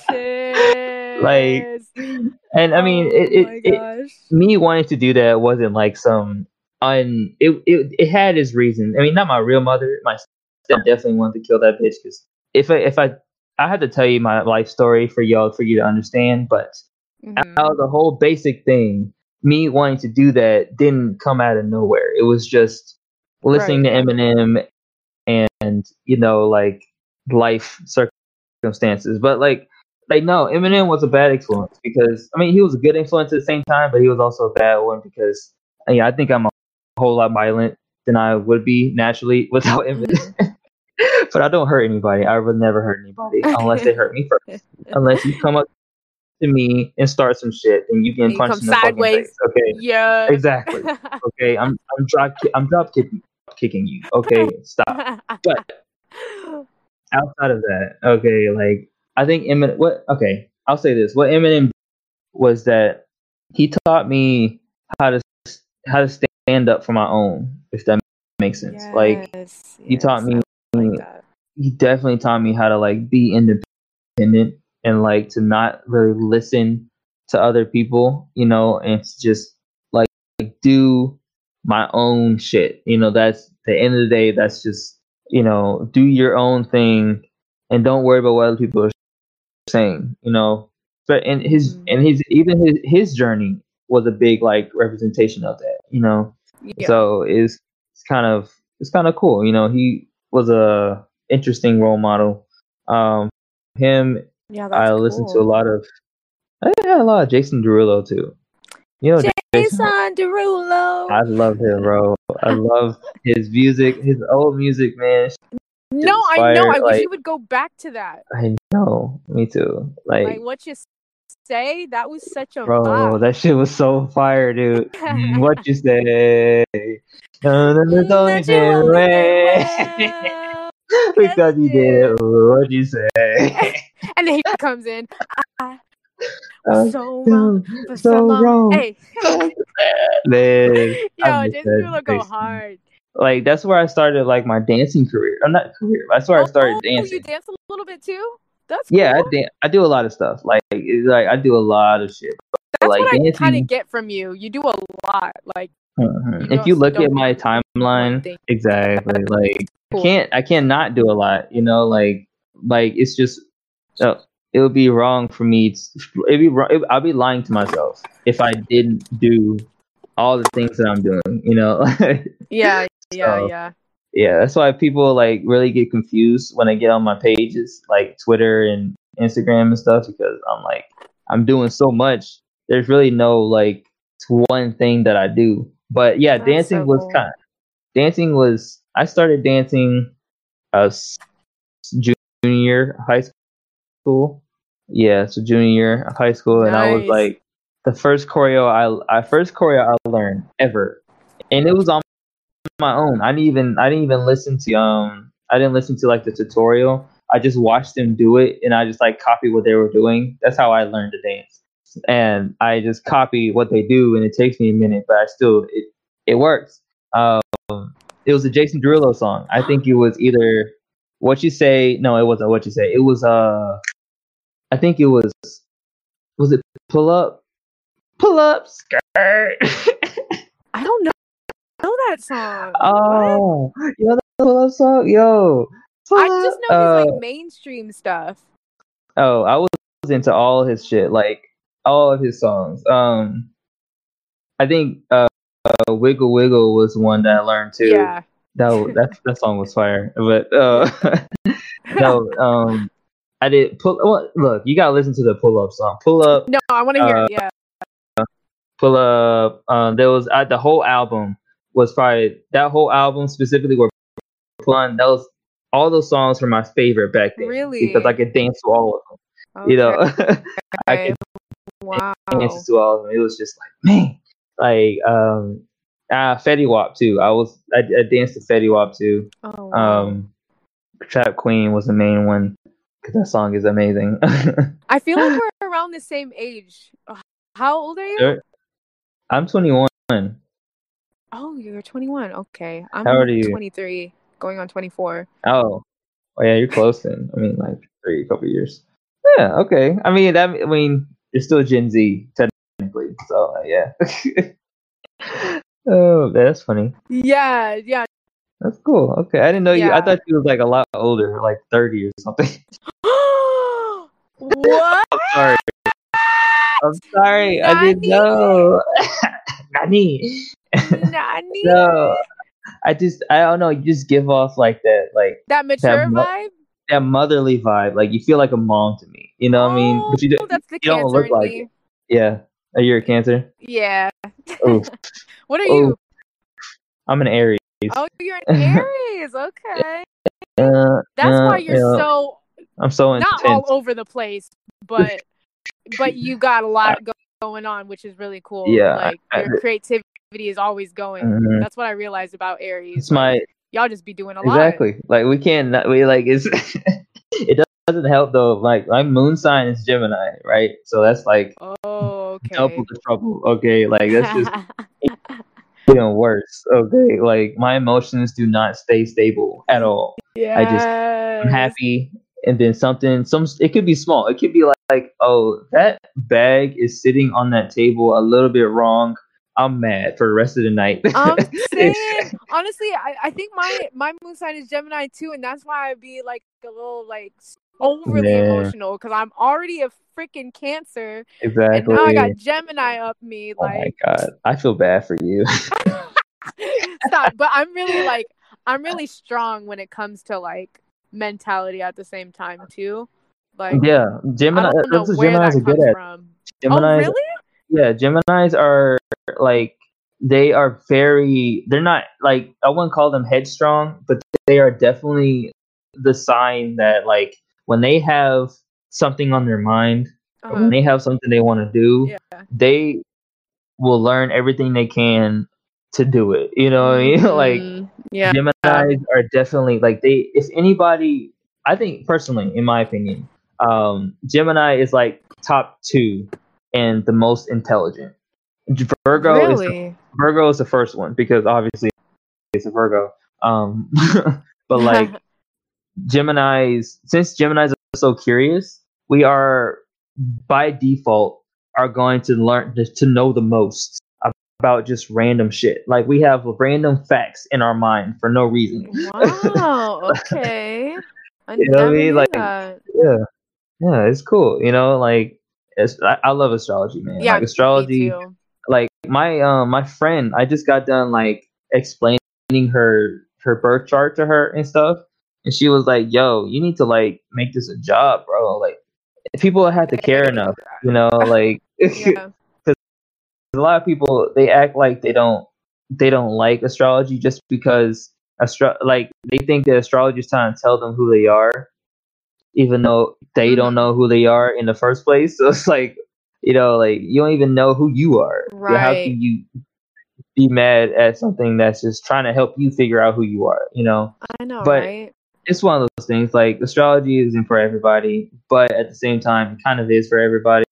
Like and I mean it, Oh it, my it gosh. me wanting to do that wasn't like some un it, it it had its reason. I mean, not my real mother, my step definitely wanted to kill that bitch because if I if I I had to tell you my life story for y'all for you to understand, but out hmm of the whole basic thing, me wanting to do that didn't come out of nowhere. It was just listening Right. to Eminem and you know like life circumstances, but like like no, Eminem was a bad influence because I mean he was a good influence at the same time, but he was also a bad one because I mean, I think I'm a whole lot violent than I would be naturally without Eminem. Mhm. But I don't hurt anybody. I would never hurt anybody unless they hurt me first. unless you come up to me and start some shit, and you And get you punched come in the fucking sideways. face. Okay, Yeah. exactly. Okay, I'm I'm drop ki- I'm drop kicking kicking you. Okay, stop. But outside of that, okay, like I think Eminem. What? Okay, I'll say this. What Eminem was that he taught me how to how to stand up for my own. If that makes sense. Like Yes. he taught Yes. me. I like that. He definitely taught me how to like be independent and like to not really listen to other people, you know, and to just like do my own shit. You know, that's the end of the day. That's just, you know, do your own thing and don't worry about what other people are saying. You know, but and his Mhm. and his even his his journey was a big like representation of that. You know, Yeah. so it's it's kind of it's kind of cool. You know, he was a interesting role model. Um, him, Yeah, that's I listened to a cool. lot of. I had a lot of Jason Derulo too. You know, Jason. Jason Derulo. I love him, bro. I love his music, his old music, man. Shit No, was I know. fire. I wish Like you would go back to that. I know, me too. Like Like, what you say, that was such a bro, vibe. that shit was so fire, dude. Mm, what you say? No, no, no, don't That you even only did way. well Because you did it. What you say? and then he comes in. I I'm was so wrong so, for so so long. wrong. Hey, Man, I yo, miss Jason that Derulo go Jason. hard. Like that's where I started like my dancing career. I'm not career. That's where I Oh, started you dancing. dance a little bit too? That's Yeah, I cool. dan- I do a lot of stuff. Like it's like I do a lot of shit. But, That's like what I kind of dancing. get from you. You do a lot. Like Mhm. you If you just look don't at my do one timeline, thing. exactly. Like I Cool. can't I can't not do a lot. You know, like like it's just uh, it would be wrong for me. To, it'd be wrong, it, I'll be lying to myself if I didn't do all the things that I'm doing. You know. Yeah, yeah, So, yeah. yeah, that's why people like really get confused when I get on my pages like Twitter and Instagram and stuff because I'm like I'm doing so much. There's really no like one thing that I do. But yeah, That's dancing so was cool. kind of, dancing was I started dancing uh s- junior year of high school. Yeah, so junior year of high school and I was Nice. like the first choreo I I first choreo I learned ever. And it was on my own. I didn't even I didn't even listen to um I didn't listen to like the tutorial. I just watched them do it and I just like copied what they were doing. That's how I learned to dance. And I just copy what they do and it takes me a minute, but I still it it works. Um it was a Jason Derulo song. I think it was either What You Say, no, it wasn't What You Say. It was uh I think it was was it Pull Up? Pull Up Skirt. I don't know, know that song. What? Oh, you know that pull up song? Yo, pull I up. just know his Uh, like mainstream stuff. oh, I was into all his shit, like all of his songs. Um, I think uh, uh, Wiggle Wiggle was one that I learned too. Yeah. That was, that that song was fire. But uh, no, um, I did pull. Well, look, you gotta listen to the Pull Up song. Pull Up, No, I want to hear uh, it. Yeah. Pull Up. Um, there was uh, the whole album was probably that whole album specifically were fun. That was all those songs were my favorite back then Really? because I could dance to all of them. You know, I Okay. could Wow. dance to all of them. It was just like man, like um, ah, Fetty Wap too. I was I, I danced to Fetty Wap too. Oh wow. Um, Trap Queen was the main one because that song is amazing. I feel like we're around the same age. Uh, How old are you? Sure. I'm twenty-one. Oh, you're twenty-one. Okay. I'm How old are you? twenty-three, going on twenty-four. Oh, oh yeah, you're close then. I mean, like three, couple years. Yeah, okay. I mean, that. I mean, you're still Gen Z technically, so uh, yeah. Oh, that's funny. Yeah, yeah. That's cool. Okay, I didn't know you. I Yeah. thought you was like a lot older, like thirty or something. What? I'm sorry. I'm sorry. I didn't Nani? know. Nani. Nani? No, I just I don't know. You just give off like that, like That mature that mo- vibe? that motherly vibe. Like you feel like a mom to me. You know what I mean? But you Oh, don't. that's the You don't Cancer look in like me. it. Yeah. Are you a Cancer? Yeah. Oof. What are Oof. you? I'm an Aries. Oh, you're an Aries. Okay. Uh, That's uh, why you're yeah. so I'm so not intense. all over the place, but but you got a lot go- going on, which is really cool. Yeah, Like I- your creativity is always going. Mhm. That's what I realized about Aries. It's my Y'all just be doing a exactly. Like we can't. Not, we like it's. It doesn't help though. Like my moon sign is Gemini, right? So that's like lot. Oh, double okay. the trouble. Okay, like that's just even worse. Okay, like my emotions do not stay stable at all. I just I'm Yes. happy, and then something, some it could be small. It could be like, like, oh, that bag is sitting on that table a little bit wrong. I'm mad for the rest of the night. I'm saying, honestly, I, I think my my moon sign is Gemini too, and that's why I be like a little like overly Yeah. emotional because I'm already a freaking Cancer, Exactly. and now I got Gemini up me. Oh my Like, god, I feel bad for you. stop. But I'm really like, I'm really strong when it comes to like mentality at the same time too. Like, Yeah, Gemini. I don't know That's what where Geminis that are good comes at. from. Geminis, Oh, really? yeah, Geminis are like they are very. They're not like I wouldn't call them headstrong, but they are definitely the sign that like when they have something on their mind, or when Uh-huh. they have something they want to do, Yeah. they will learn everything they can to do it. You know what I mean? Like Mm, yeah. Geminis are definitely like they. If anybody, I think personally, in my opinion, um, Gemini is like top two and the most intelligent. Virgo is the, Really? Virgo is the first one because obviously it's a Virgo. Um, but like Geminis, since Geminis are so curious, we are by default are going to learn to, to know the most about just random shit. Like we have random facts in our mind for no reason. Wow. Okay. I You know what I never mean? knew Like, that. yeah, yeah, it's cool. You know, like it's, I, I love astrology, man. Yeah, Like me astrology, too. like my um my friend, I just got done like explaining her her birth chart to her and stuff, and she was like, "Yo, you need to like make this a job, bro. Like, if people have to care enough, you know, like." Yeah. A lot of people they act like they don't they don't like astrology just because astro like they think that astrology is trying to tell them who they are, even though they don't Mhm. know who they are in the first place. So it's like, you know, like you don't even know who you are. So how Right. can you be mad at something that's just trying to help you figure out who you are? You know, I know, but right? it's one of those things. Like astrology isn't for everybody, but at the same time, it kind of is for everybody.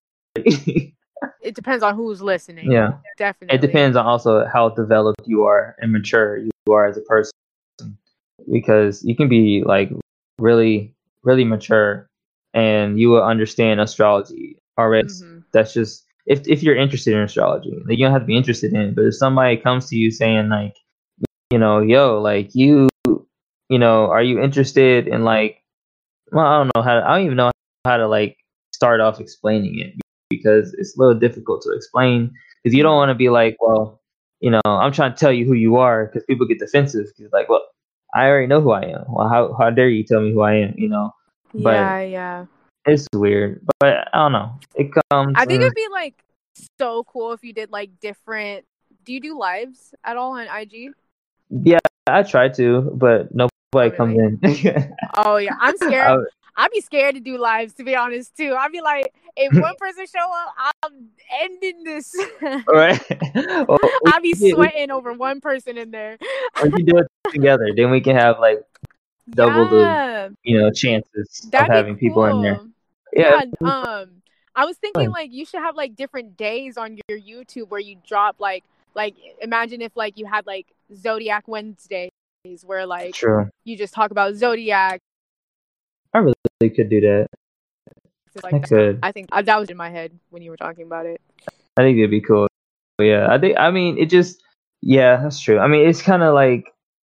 It depends on who's listening. Yeah. Definitely. It depends on also how developed you are and mature you are as a person, because you can be like really, really mature, and you will understand astrology already. Mhm. That's just if if you're interested in astrology, like, you don't have to be interested in it. But if somebody comes to you saying like, you know, yo, like you, you know, are you interested in like, well, I don't know how to, I don't even know how to like start off explaining it because it's a little difficult to explain because you don't want to be like, well, you know, I'm trying to tell you who you are because people get defensive because like, well, I already know who I am. Well, how how dare you tell me who I am? You know, Yeah, but yeah. it's weird. But I don't know. It comes. I think and- it'd be like so cool if you did like different. Do you do lives at all on I G? yeah, I try to, but nobody Oh, comes really? in. Oh yeah, I'm I- scared. I'd be scared to do lives, to be honest too. I'd be like, if one person show up, I'm ending this. right? Well, we I'd be can- we- sweating over one person in there. we can do it together. Then we can have like double the Yeah, you know chances that'd of be having people in there. cool. Yeah, Yeah, um, I was thinking fun. like you should have like different days on your YouTube where you drop like like imagine if like you had like Zodiac Wednesdays where like true. you just talk about Zodiac. I really could do that. Like I that. could. I think uh, that was in my head when you were talking about it. I think it'd be cool. Yeah, I think. I mean, it just. Yeah, that's true. I mean, it's kind of like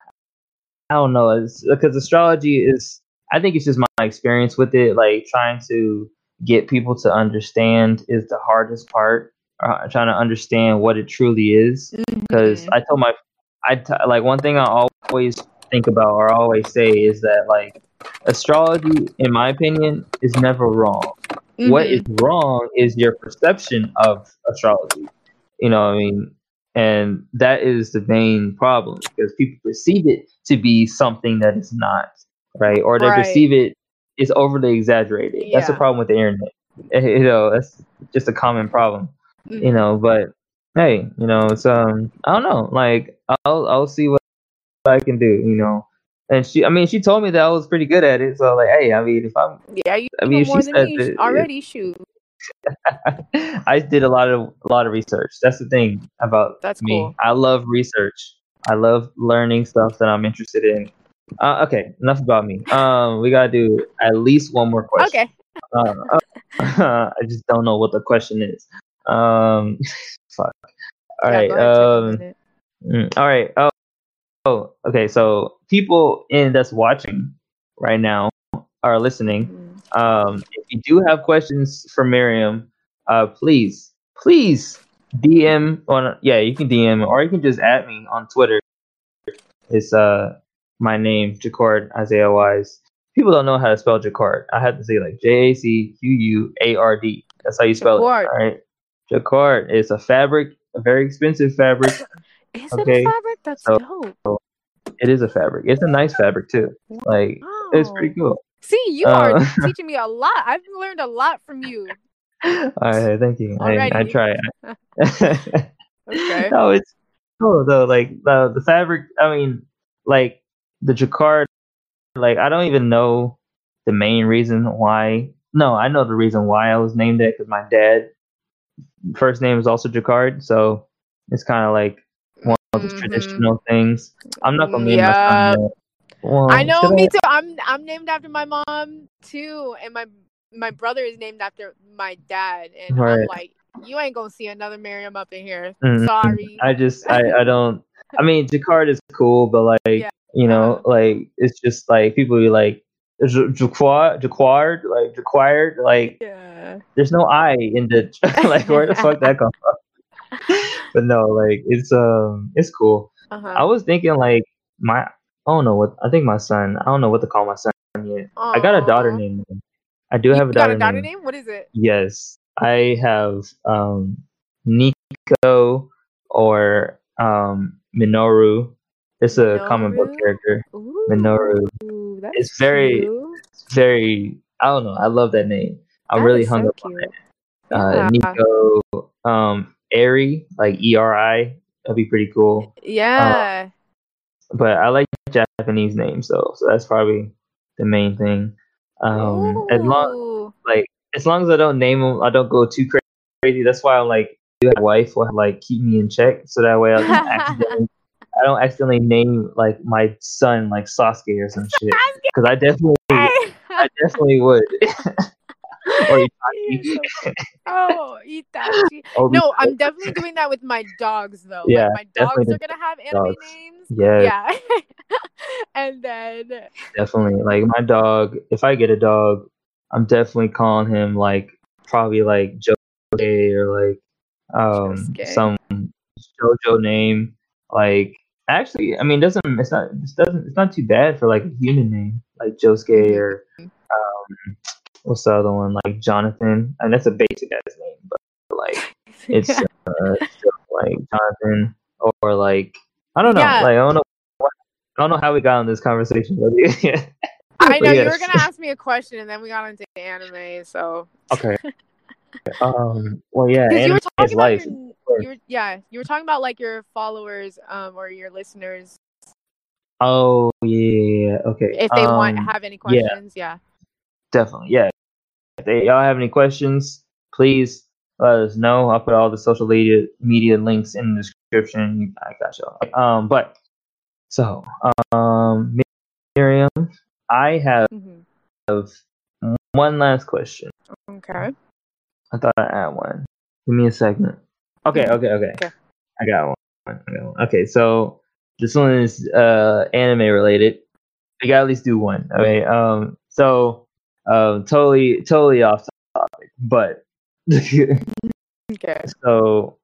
I don't know, it's because astrology is. I think it's just my experience with it. Like trying to get people to understand is the hardest part. Uh, trying to understand what it truly is. Because Mhm. I told my, I t- like one thing I always think about or always say is that like astrology, in my opinion, is never wrong. What is Mhm. wrong is your perception of astrology. You know what I mean? And that is the main problem because people perceive it to be something that it's not, right? Or they Right. perceive it it's overly exaggerated. That's the Yeah. problem with the internet. You know, that's just a common problem. Mm-hmm. You know, but hey, you know, it's um, I don't know. Like, I'll I'll see what I can do. You know, and she, I mean, she told me that I was pretty good at it. So like, hey, I mean, if I'm, Yeah, you I know mean, if more she than said me that, already. Shoot, I did a lot of a lot of research. That's the thing about that's me. cool. I love research. I love learning stuff that I'm interested in. Uh, okay, enough about me. Um, we gotta do at least one more question. Okay. Uh, I just don't know what the question is. Um, fuck. All Yeah, right. go ahead. Take a Um, minute. mm, all right. Oh, oh, okay. So people in that's watching right now are listening. Mhm. Um, if you do have questions for Miriam, uh, please, please D M on. Yeah, you can D M or you can just at me on Twitter. It's uh my name Jacquard Isaiah Wise. People don't know how to spell Jacquard. I have to say like J A C Q U A R D. That's how you spell it. Jacquard. All right, Jacquard. It's a fabric, a very expensive fabric. Is Okay, it a fabric? That's so dope. it is a fabric. It's a nice fabric too. Like it's pretty Wow. cool. See, you Uh, are teaching me a lot. I've learned a lot from you all right, thank you. I, I already. try. Okay. No, it's cool though. Like the the fabric. I mean, like the jacquard. Like I don't even know the main reason why. No, I know the reason why I was named that because my dad first name is also Jacquard, so it's kind of like one of those Mhm. traditional things. I'm not gonna Mm, name my son Yeah. that. Well, I know, should me I? too. I'm I'm named after my mom too, and my my brother is named after my dad, and I'm Right. like, you ain't gonna see another Miriam up in here. Mm, Sorry. I just I I don't. I mean, Jacquard is cool, but like Yeah. you know, Uh-huh. like it's just like people be like J- Jacquard, Jacquard, like Jacquard, like Yeah. there's no I in the like where the fuck that come from? But no, like it's um it's cool. I Uh-huh. was thinking like my I don't know what I think my son I don't know what to call my son yet. I got a daughter Aw. named him. I do You have a got a daughter daughter named. name? What is it? Yes, I have um Nico or um Minoru. It's a comic book Minoru? character. Minoru. Ooh, that's It's very cute. it's very I don't know. I love that name. I'm That really is hung so up on cute. that. Uh, Yeah. Nico, um, Eri, like E R I. That'd be pretty cool. Uh, Yeah. but I like Japanese names though, so that's probably the main thing. Um, as long Ooh. like as long as I don't name them, I don't go too cra- crazy. That's why I'm like, my wife will like keep me in check, so that way I don't accidentally, I don't accidentally name like my son like Sasuke or some shit. Because I definitely, I definitely would. Or You're Itachi. so- oh, Itachi. Obito. No, I'm definitely doing that with my dogs though. Yeah, Like my dogs definitely are gonna have the anime dogs. names. Yes, Yeah. And then definitely. Like my dog, if I get a dog, I'm definitely calling him like probably like Josuke or like um Josuke. some JoJo name. Like actually, I mean, doesn't it's not it doesn't it's not too bad for like a human name like Josuke Mhm. or um what's the other one like Jonathan. And that's a basic ass name, but like it's uh, still, like Jonathan or like I don't know. Yeah. Like I don't know. What, I don't know how we got on this conversation, but yeah. I know But you yeah. were gonna ask me a question and then we got into anime, so Okay. Um. Well, yeah. because you Anime were is talking about life. your, of course. your yeah, you were talking about like your followers um or your listeners Oh yeah. Okay. if they want Um. have any Yeah. questions. Yeah. Definitely. Yeah. If they, y'all have any questions, please let us know. I'll put all the social media media links in the description. I got y'all. Um. But so um, Miriam, I have Mm-hmm. one last question. Okay. I thought I had one. Give me a second. Okay, okay, okay. Okay. I got one. I got one. Okay, so this one is uh anime related. We gotta at least do one. Okay. Um. So, um, totally, totally off topic, but Okay. so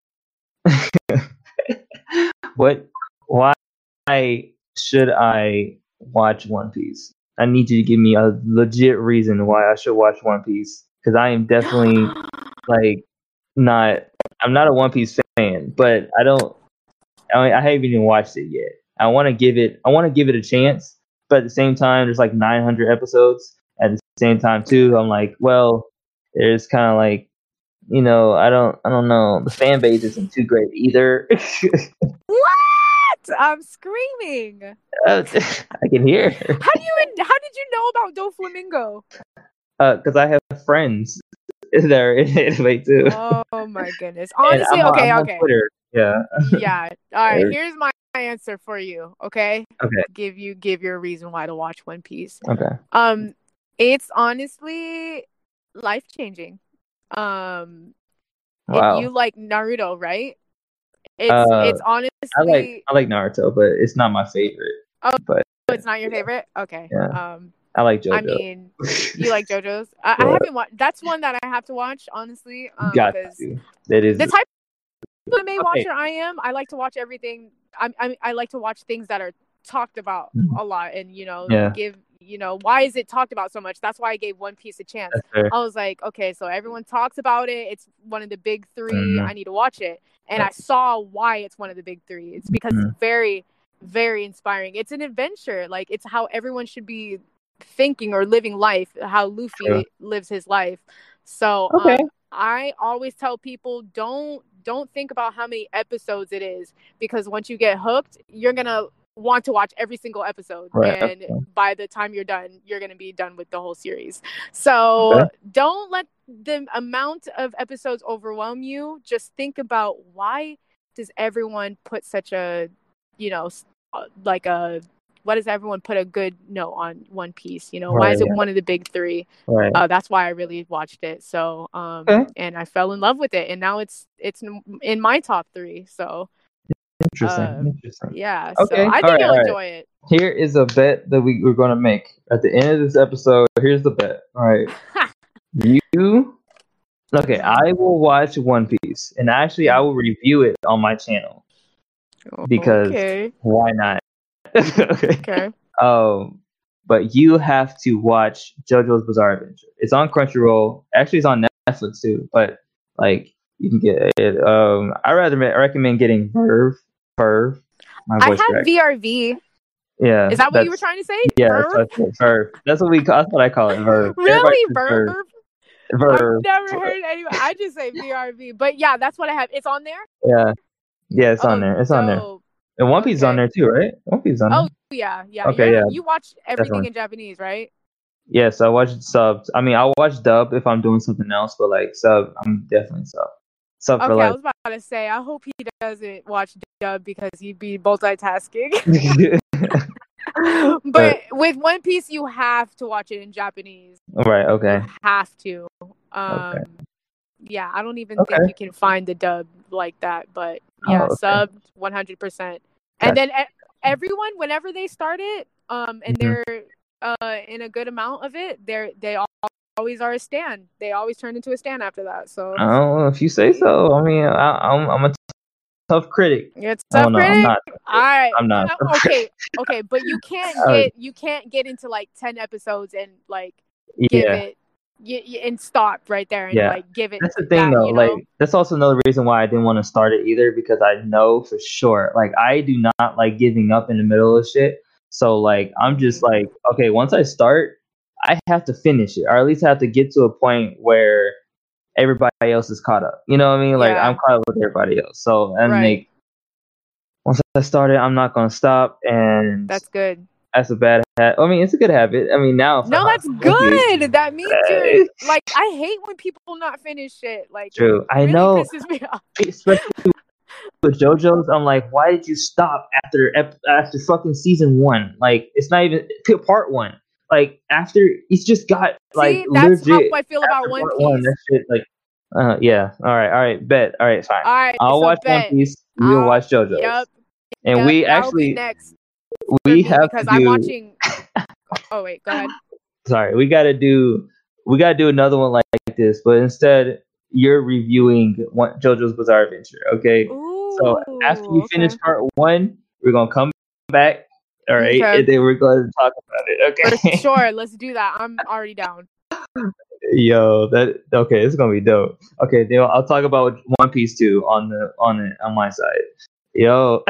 what? Why should I watch One Piece? I need you to give me a legit reason why I should watch One Piece because I am definitely like not. I'm not a One Piece fan, but I don't. I mean, I haven't even watched it yet. I want to give it. I want to give it a chance, but at the same time, there's like nine hundred episodes, and same time too, I'm like, well, there's kind of like, you know, I don't, I don't know, the fan base isn't too great either. What? I'm screaming. Uh, I can hear. How do you? How did you know about Doflamingo? Uh, because I have friends that are in anime too. Oh my goodness. And Honestly, I'm on, okay, I'm on okay. Twitter. Yeah. Yeah. All right. Or- Here's my answer for you. Okay. Okay. Give you give your reason why to watch One Piece. Okay. Um, it's honestly life changing. Um, Wow. if you like Naruto, right? It's Uh, it's honestly. I like I like Naruto, but it's not my favorite. Oh, but it's not your favorite. Okay. Yeah. Um, I like JoJo. I mean, you like JoJo's. I, I Yeah. haven't watched. That's one that I have to watch, honestly. Um, Got because to. That is the type of anime Okay. watcher I am, I like to watch everything. I I I like to watch things that are talked about Mhm. a lot, and you know, Yeah. give you know why is it talked about so much? That's why I gave One Piece a chance. That's fair. I was like, okay, so everyone talks about it. It's one of the big 3 Mhm. I need to watch it, and I saw why it's one of the big three. It's because Mhm. it's very, very inspiring. It's an adventure. Like it's how everyone should be thinking or living life. How Luffy True. lives his life. So Okay. um, I always tell people don't don't think about how many episodes it is, because once you get hooked, you're gonna want to watch every single episode, Right. and Okay. by the time you're done, you're gonna be done with the whole series. So Okay. don't let the amount of episodes overwhelm you. Just think about, why does everyone put such a, you know, s- uh, like a, why does everyone put a good note on One Piece? You know, why Right, is it yeah. one of the big three? Right. Uh, that's why I really watched it. So, um, Okay. and I fell in love with it, and now it's it's in- in my top three. So, Interesting. uh, Interesting. yeah. Okay, So I think alright, you'll alright. enjoy it. Here is a bet that we, we're gonna make at the end of this episode. Here's the bet. All right. You okay, I will watch One Piece, and actually I will review it on my channel. Because okay. why not? Okay. Okay. Um, but you have to watch JoJo's Bizarre Adventure. It's on Crunchyroll. Actually, it's on Netflix too. But like, you can get it. Um, I rather me- recommend getting Verve. Verve. My I voice have cracked. V R V. Yeah. Is that what you were that's- trying to say? Yeah, Verve? that's what, Verve. That's what we. Call, that's what I call it. Verve. Everybody Really, says Verve? Verve. I've never heard anyone. I just say V R V. But yeah, that's what I have. It's on there. Yeah. Yeah, it's on Oh, there. It's on there. dope. And One Piece is on Okay. there too, right? One Piece is on there. Oh yeah, yeah. Okay, You're- yeah, You watch everything definitely. in Japanese, right? Yes, I watch subs. I mean, I'll watch dub if I'm doing something else, but like sub, I'm definitely sub. Sub for Okay, I life. was about to say, I hope he doesn't watch dub, because he'd be multitasking. But with One Piece, you have to watch it in Japanese. Right. Okay. You have to. Um, Okay. Yeah, I don't even Okay. think you can find the dub like that. But yeah, Oh, okay. subbed one hundred percent. And Gotcha. then e- everyone, whenever they start it, um, and Mhm. they're uh in a good amount of it, they're they al- always are a stan. They always turn into a stan after that. So Oh, if you say so. I mean, I, I'm I'm a tough critic. it's Oh tough no, I'm critic. not. All right. I'm not. Uh, Okay, okay, but you can't Uh, get you can't get into like ten episodes and like give Yeah, it y- y- and stop right there and Yeah. like give it that's the thing that, though. you know? Like, that's also another reason why I didn't want to start it either, because I know for sure, like, I do not like giving up in the middle of shit. So like, I'm just like, okay, once I start, I have to finish it, or at least I have to get to a point where everybody else is caught up. You know what I mean? Like, Yeah. I'm caught up with everybody else. So and Right. like, once I started, I'm not gonna stop, and That's good. that's a bad habit. I mean, it's a good habit. I mean, now for No, that's One Piece- good. That means you're like, I hate when people not finish shit. Like, True, I really know. pisses me off. Especially with JoJo's, I'm like, why did you stop after ep- after fucking season one? Like, it's not even part one. Like, after it's just got like See, that's legit. how I feel about after One part Piece. one, that shit, like, uh, yeah. All right, all right, bet. All right, fine. All right, I'll so watch bet. One Piece. We'll Uh, watch JoJo's, Yep. and yep, we that'll be actually next for we me, have because to I'm do. watching. Oh wait, go ahead. Sorry, we gotta do we gotta do another one like this, but instead you're reviewing one, JoJo's Bizarre Adventure. Okay. Ooh. So after you okay. finish part one, we're gonna come back. All right, Okay. and then we're going to talk about it. Okay. For sure, let's do that. I'm already down. Yo, that okay. It's gonna be dope. Okay, then I'll talk about One Piece too on the on it on my side. Yo.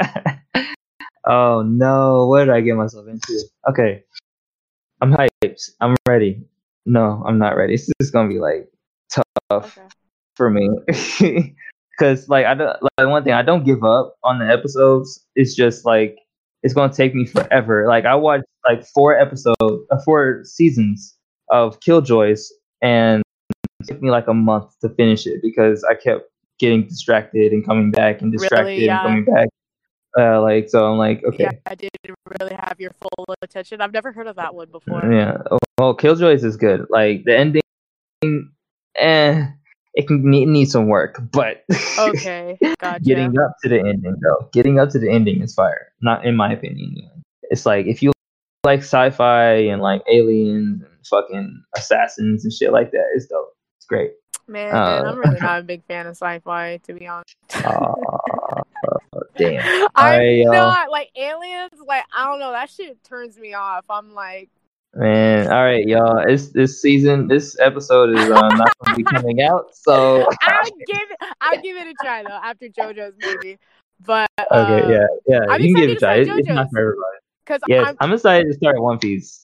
Oh no, what did I get myself into? Okay, I'm hyped. I'm ready. no, I'm not ready. This is gonna be like tough Okay. for me. Because like I don't like one thing I don't give up on the episodes. It's just like it's gonna take me forever. Like I watched like four episodes, uh, four seasons of Killjoys, and it took me like a month to finish it because I kept getting distracted and coming back and distracted Really? and Yeah. coming back. Uh, like so, I'm like, Yeah, okay, I didn't really have your full attention. I've never heard of that one before. yeah. Oh, well, Killjoys is good. Like the ending, eh, it can need, need some work, but Okay, gotcha. getting up to the ending though, getting up to the ending is fire. Not in my opinion. It's like if you like sci-fi and like aliens and fucking assassins and shit like that, it's dope. It's great. Man, Uh, I'm really not a big fan of sci-fi, to be honest. Aw, damn. I'm Alright, y'all. not like aliens. Like I don't know, that shit turns me off. I'm like, Man, all right, y'all. It's this season. This episode is um, not going to be coming out, so I'll give it. I'll give it a try though after JoJo's maybe. But uh, okay, yeah, yeah. I'm You can give it a excited try. to It, start it's not JoJo's for everybody. because Yes, I'm I'm excited to start One Piece.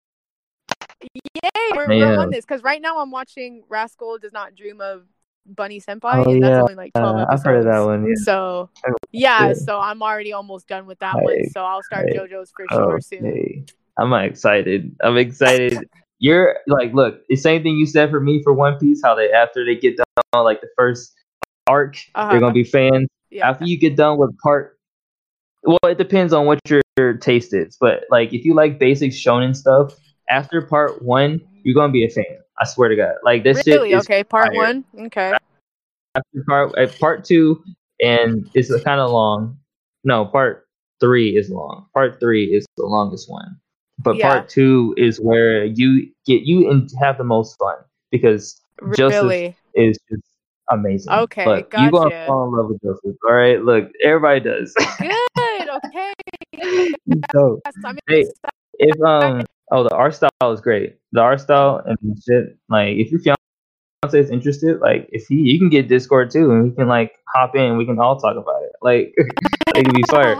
yay. We're, Yeah. we're on this because right now I'm watching Rascal Does Not Dream of Bunny Senpai, Oh, and that's yeah. only like twelve Uh, episodes. I've heard of that one. Yeah. So Oh, yeah, good. so I'm already almost done with that one. Right, So I'll start right. JoJo's for sure soon. Okay. I'm excited. I'm excited. You're like, look, the same thing you said for me for One Piece. How they after they get done like the first arc, Uh-huh. they're gonna be fans. Yeah. After you get done with part, well, it depends on what your, your taste is. But like, if you like basic shonen stuff, after part one, you're gonna be a fan. I swear to God. Like this Really? shit is Okay, part fire. one. Okay. After part uh, part two, and it's kind of long. No, part three is long. Part three is the longest one. But Yeah. part two is where you get you and have the most fun because Joseph Really? is just amazing. Okay, Look, you gonna gotcha. fall in love with Joseph. All right, look, everybody does. Good. Okay. So, Yes, I'm hey, excited. if um, oh, the art style is great. The art style and shit. Like, if your fiance is interested, like, if he, you can get Discord too, and we can like hop in, and we can all talk about it. Like, it could be fire.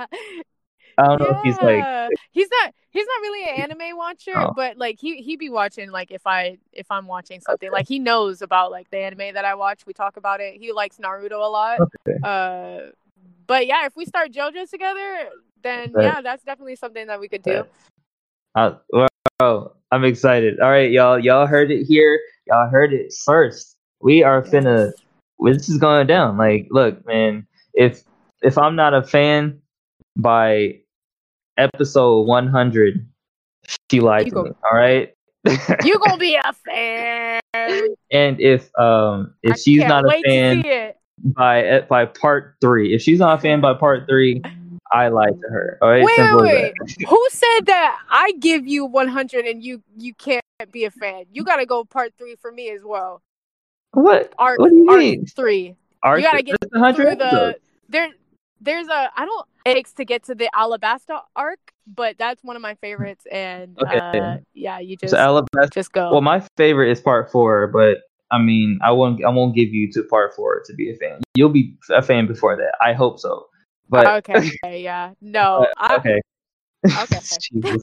I don't know if he's like, Yeah. he's not he's not really an anime watcher, Oh. but like he he be watching like if I if I'm watching something like he knows about like the anime that I watch. We talk about it. He likes Naruto a lot. okay, Uh, but yeah, if we start JoJo together, then Bet. yeah, that's definitely something that we could do. uh, well, I'm excited. All right, y'all, y'all heard it here. Y'all heard it first. We are finna. This is going down. Like, look, man. If if I'm not a fan by episode one hundred, she lied You to go- me. All right. You gonna be a fan? And if um if I she's can't not a wait fan to see it. by by part three, if she's not a fan by part three, I lied to her. All right. Wait, Simple as wait, that. wait. Who said that I give you one hundred and you you can't be a fan? You gotta go part three for me as well. What? Arc, What do you arc mean? three. Arc, You gotta get there's one hundred through the episodes. there. There's a I don't it takes to get to the Alabasta arc, but that's one of my favorites. And Okay. uh, yeah, you just So Alabasta. just go. Well, my favorite is part four, but I mean, I won't. I won't give you to part four to be a fan. You'll be a fan before that. I hope so. But okay, yeah, no, I, okay. okay. Jesus.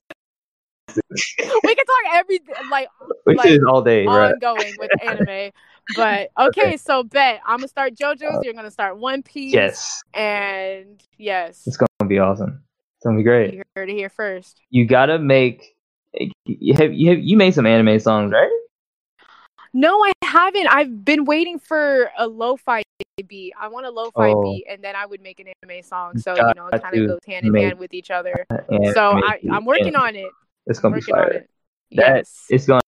We can talk every like Which like, is all day, right? ongoing with anime. But okay, so bet I'm gonna start JoJo's. You're gonna start One Piece. Yes, And yes, it's gonna be awesome. It's gonna be great. you heard it here first. You gotta make. You have you have you made some anime songs, right? No, I haven't. I've been waiting for a lo-fi beat. I want a lo-fi Oh. beat, and then I would make an anime song. So you know, it Got kind of to goes hand in make hand with each other. And So make I, it- I'm working and on it. It's gonna be Working on fire. it. That Yes. it's gonna.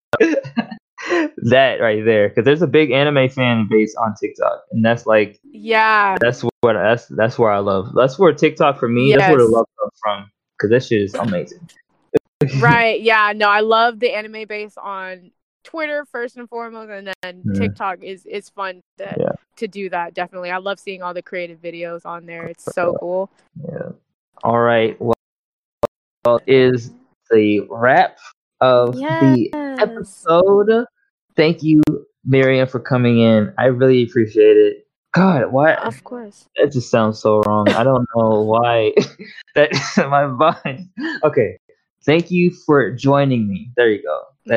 That right there, because there's a big anime fan base on TikTok, and that's like Yeah. that's what that's that's where I love. That's where TikTok for me. That's where the Yes. love comes from, because that shit is amazing. Right. Yeah. No, I love the anime base on Twitter first and foremost, and then Mhm. TikTok is is fun to Yeah. to do that. Definitely, I love seeing all the creative videos on there. It's so cool. Yeah. All right. Well, well is the wrap of the episode. Thank you, Miriam, for coming in. I really appreciate it. God, why? Of course. That just sounds so wrong. I don't know why. That my mind. Okay. Thank you for joining me. There you go. That's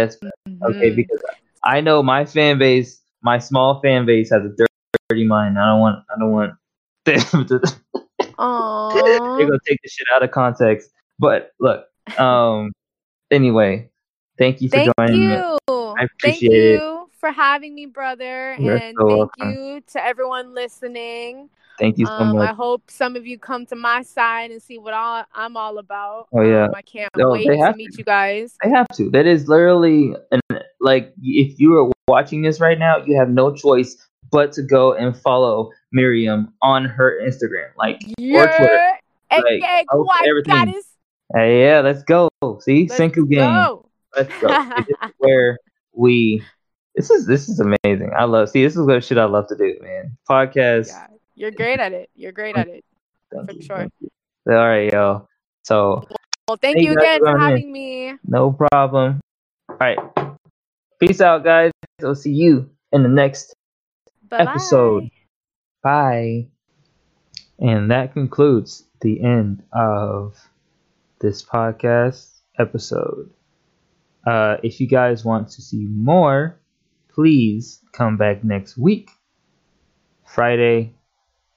Okay, Mhm. because I know my fan base, my small fan base, has a dirty, dirty mind. I don't want, I don't want them to. They're Aw. gonna take the shit out of context. But look, um, anyway, thank you for Thank joining me. you. I Thank appreciate it. you for having me, brother. You're And so thank welcome. you to everyone listening. Thank you so Um, much. I hope some of you come to my side and see what all, I'm all about. Oh yeah, Um, I can't no, wait they to have meet to. you guys. They have to. That is literally, an, like, if you are watching this right now, you have no choice but to go and follow Miriam on her Instagram, like, or Twitter, Yeah. like, A K A post Kawaii everything. Goddess. Hey, yeah, let's go. See, Let's Senku game. go. Let's go. See, this is where we. This is this is amazing. I love. See, this is what shit I love to do, man. Podcast. Yeah, you're great at it. You're great at it. Thank For you. sure. Thank you. All right, yo. So, Well, thank thank you you guys again for for coming in. having me. No problem. All right. Peace out, guys. I'll see you in the next Bye episode. bye. Bye. And that concludes the end of this podcast episode. Uh, if you guys want to see more, please come back next week, Friday,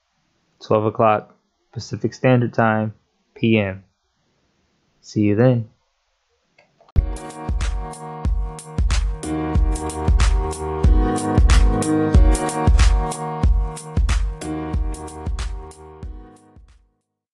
twelve o'clock Pacific Standard Time, P M. See you then.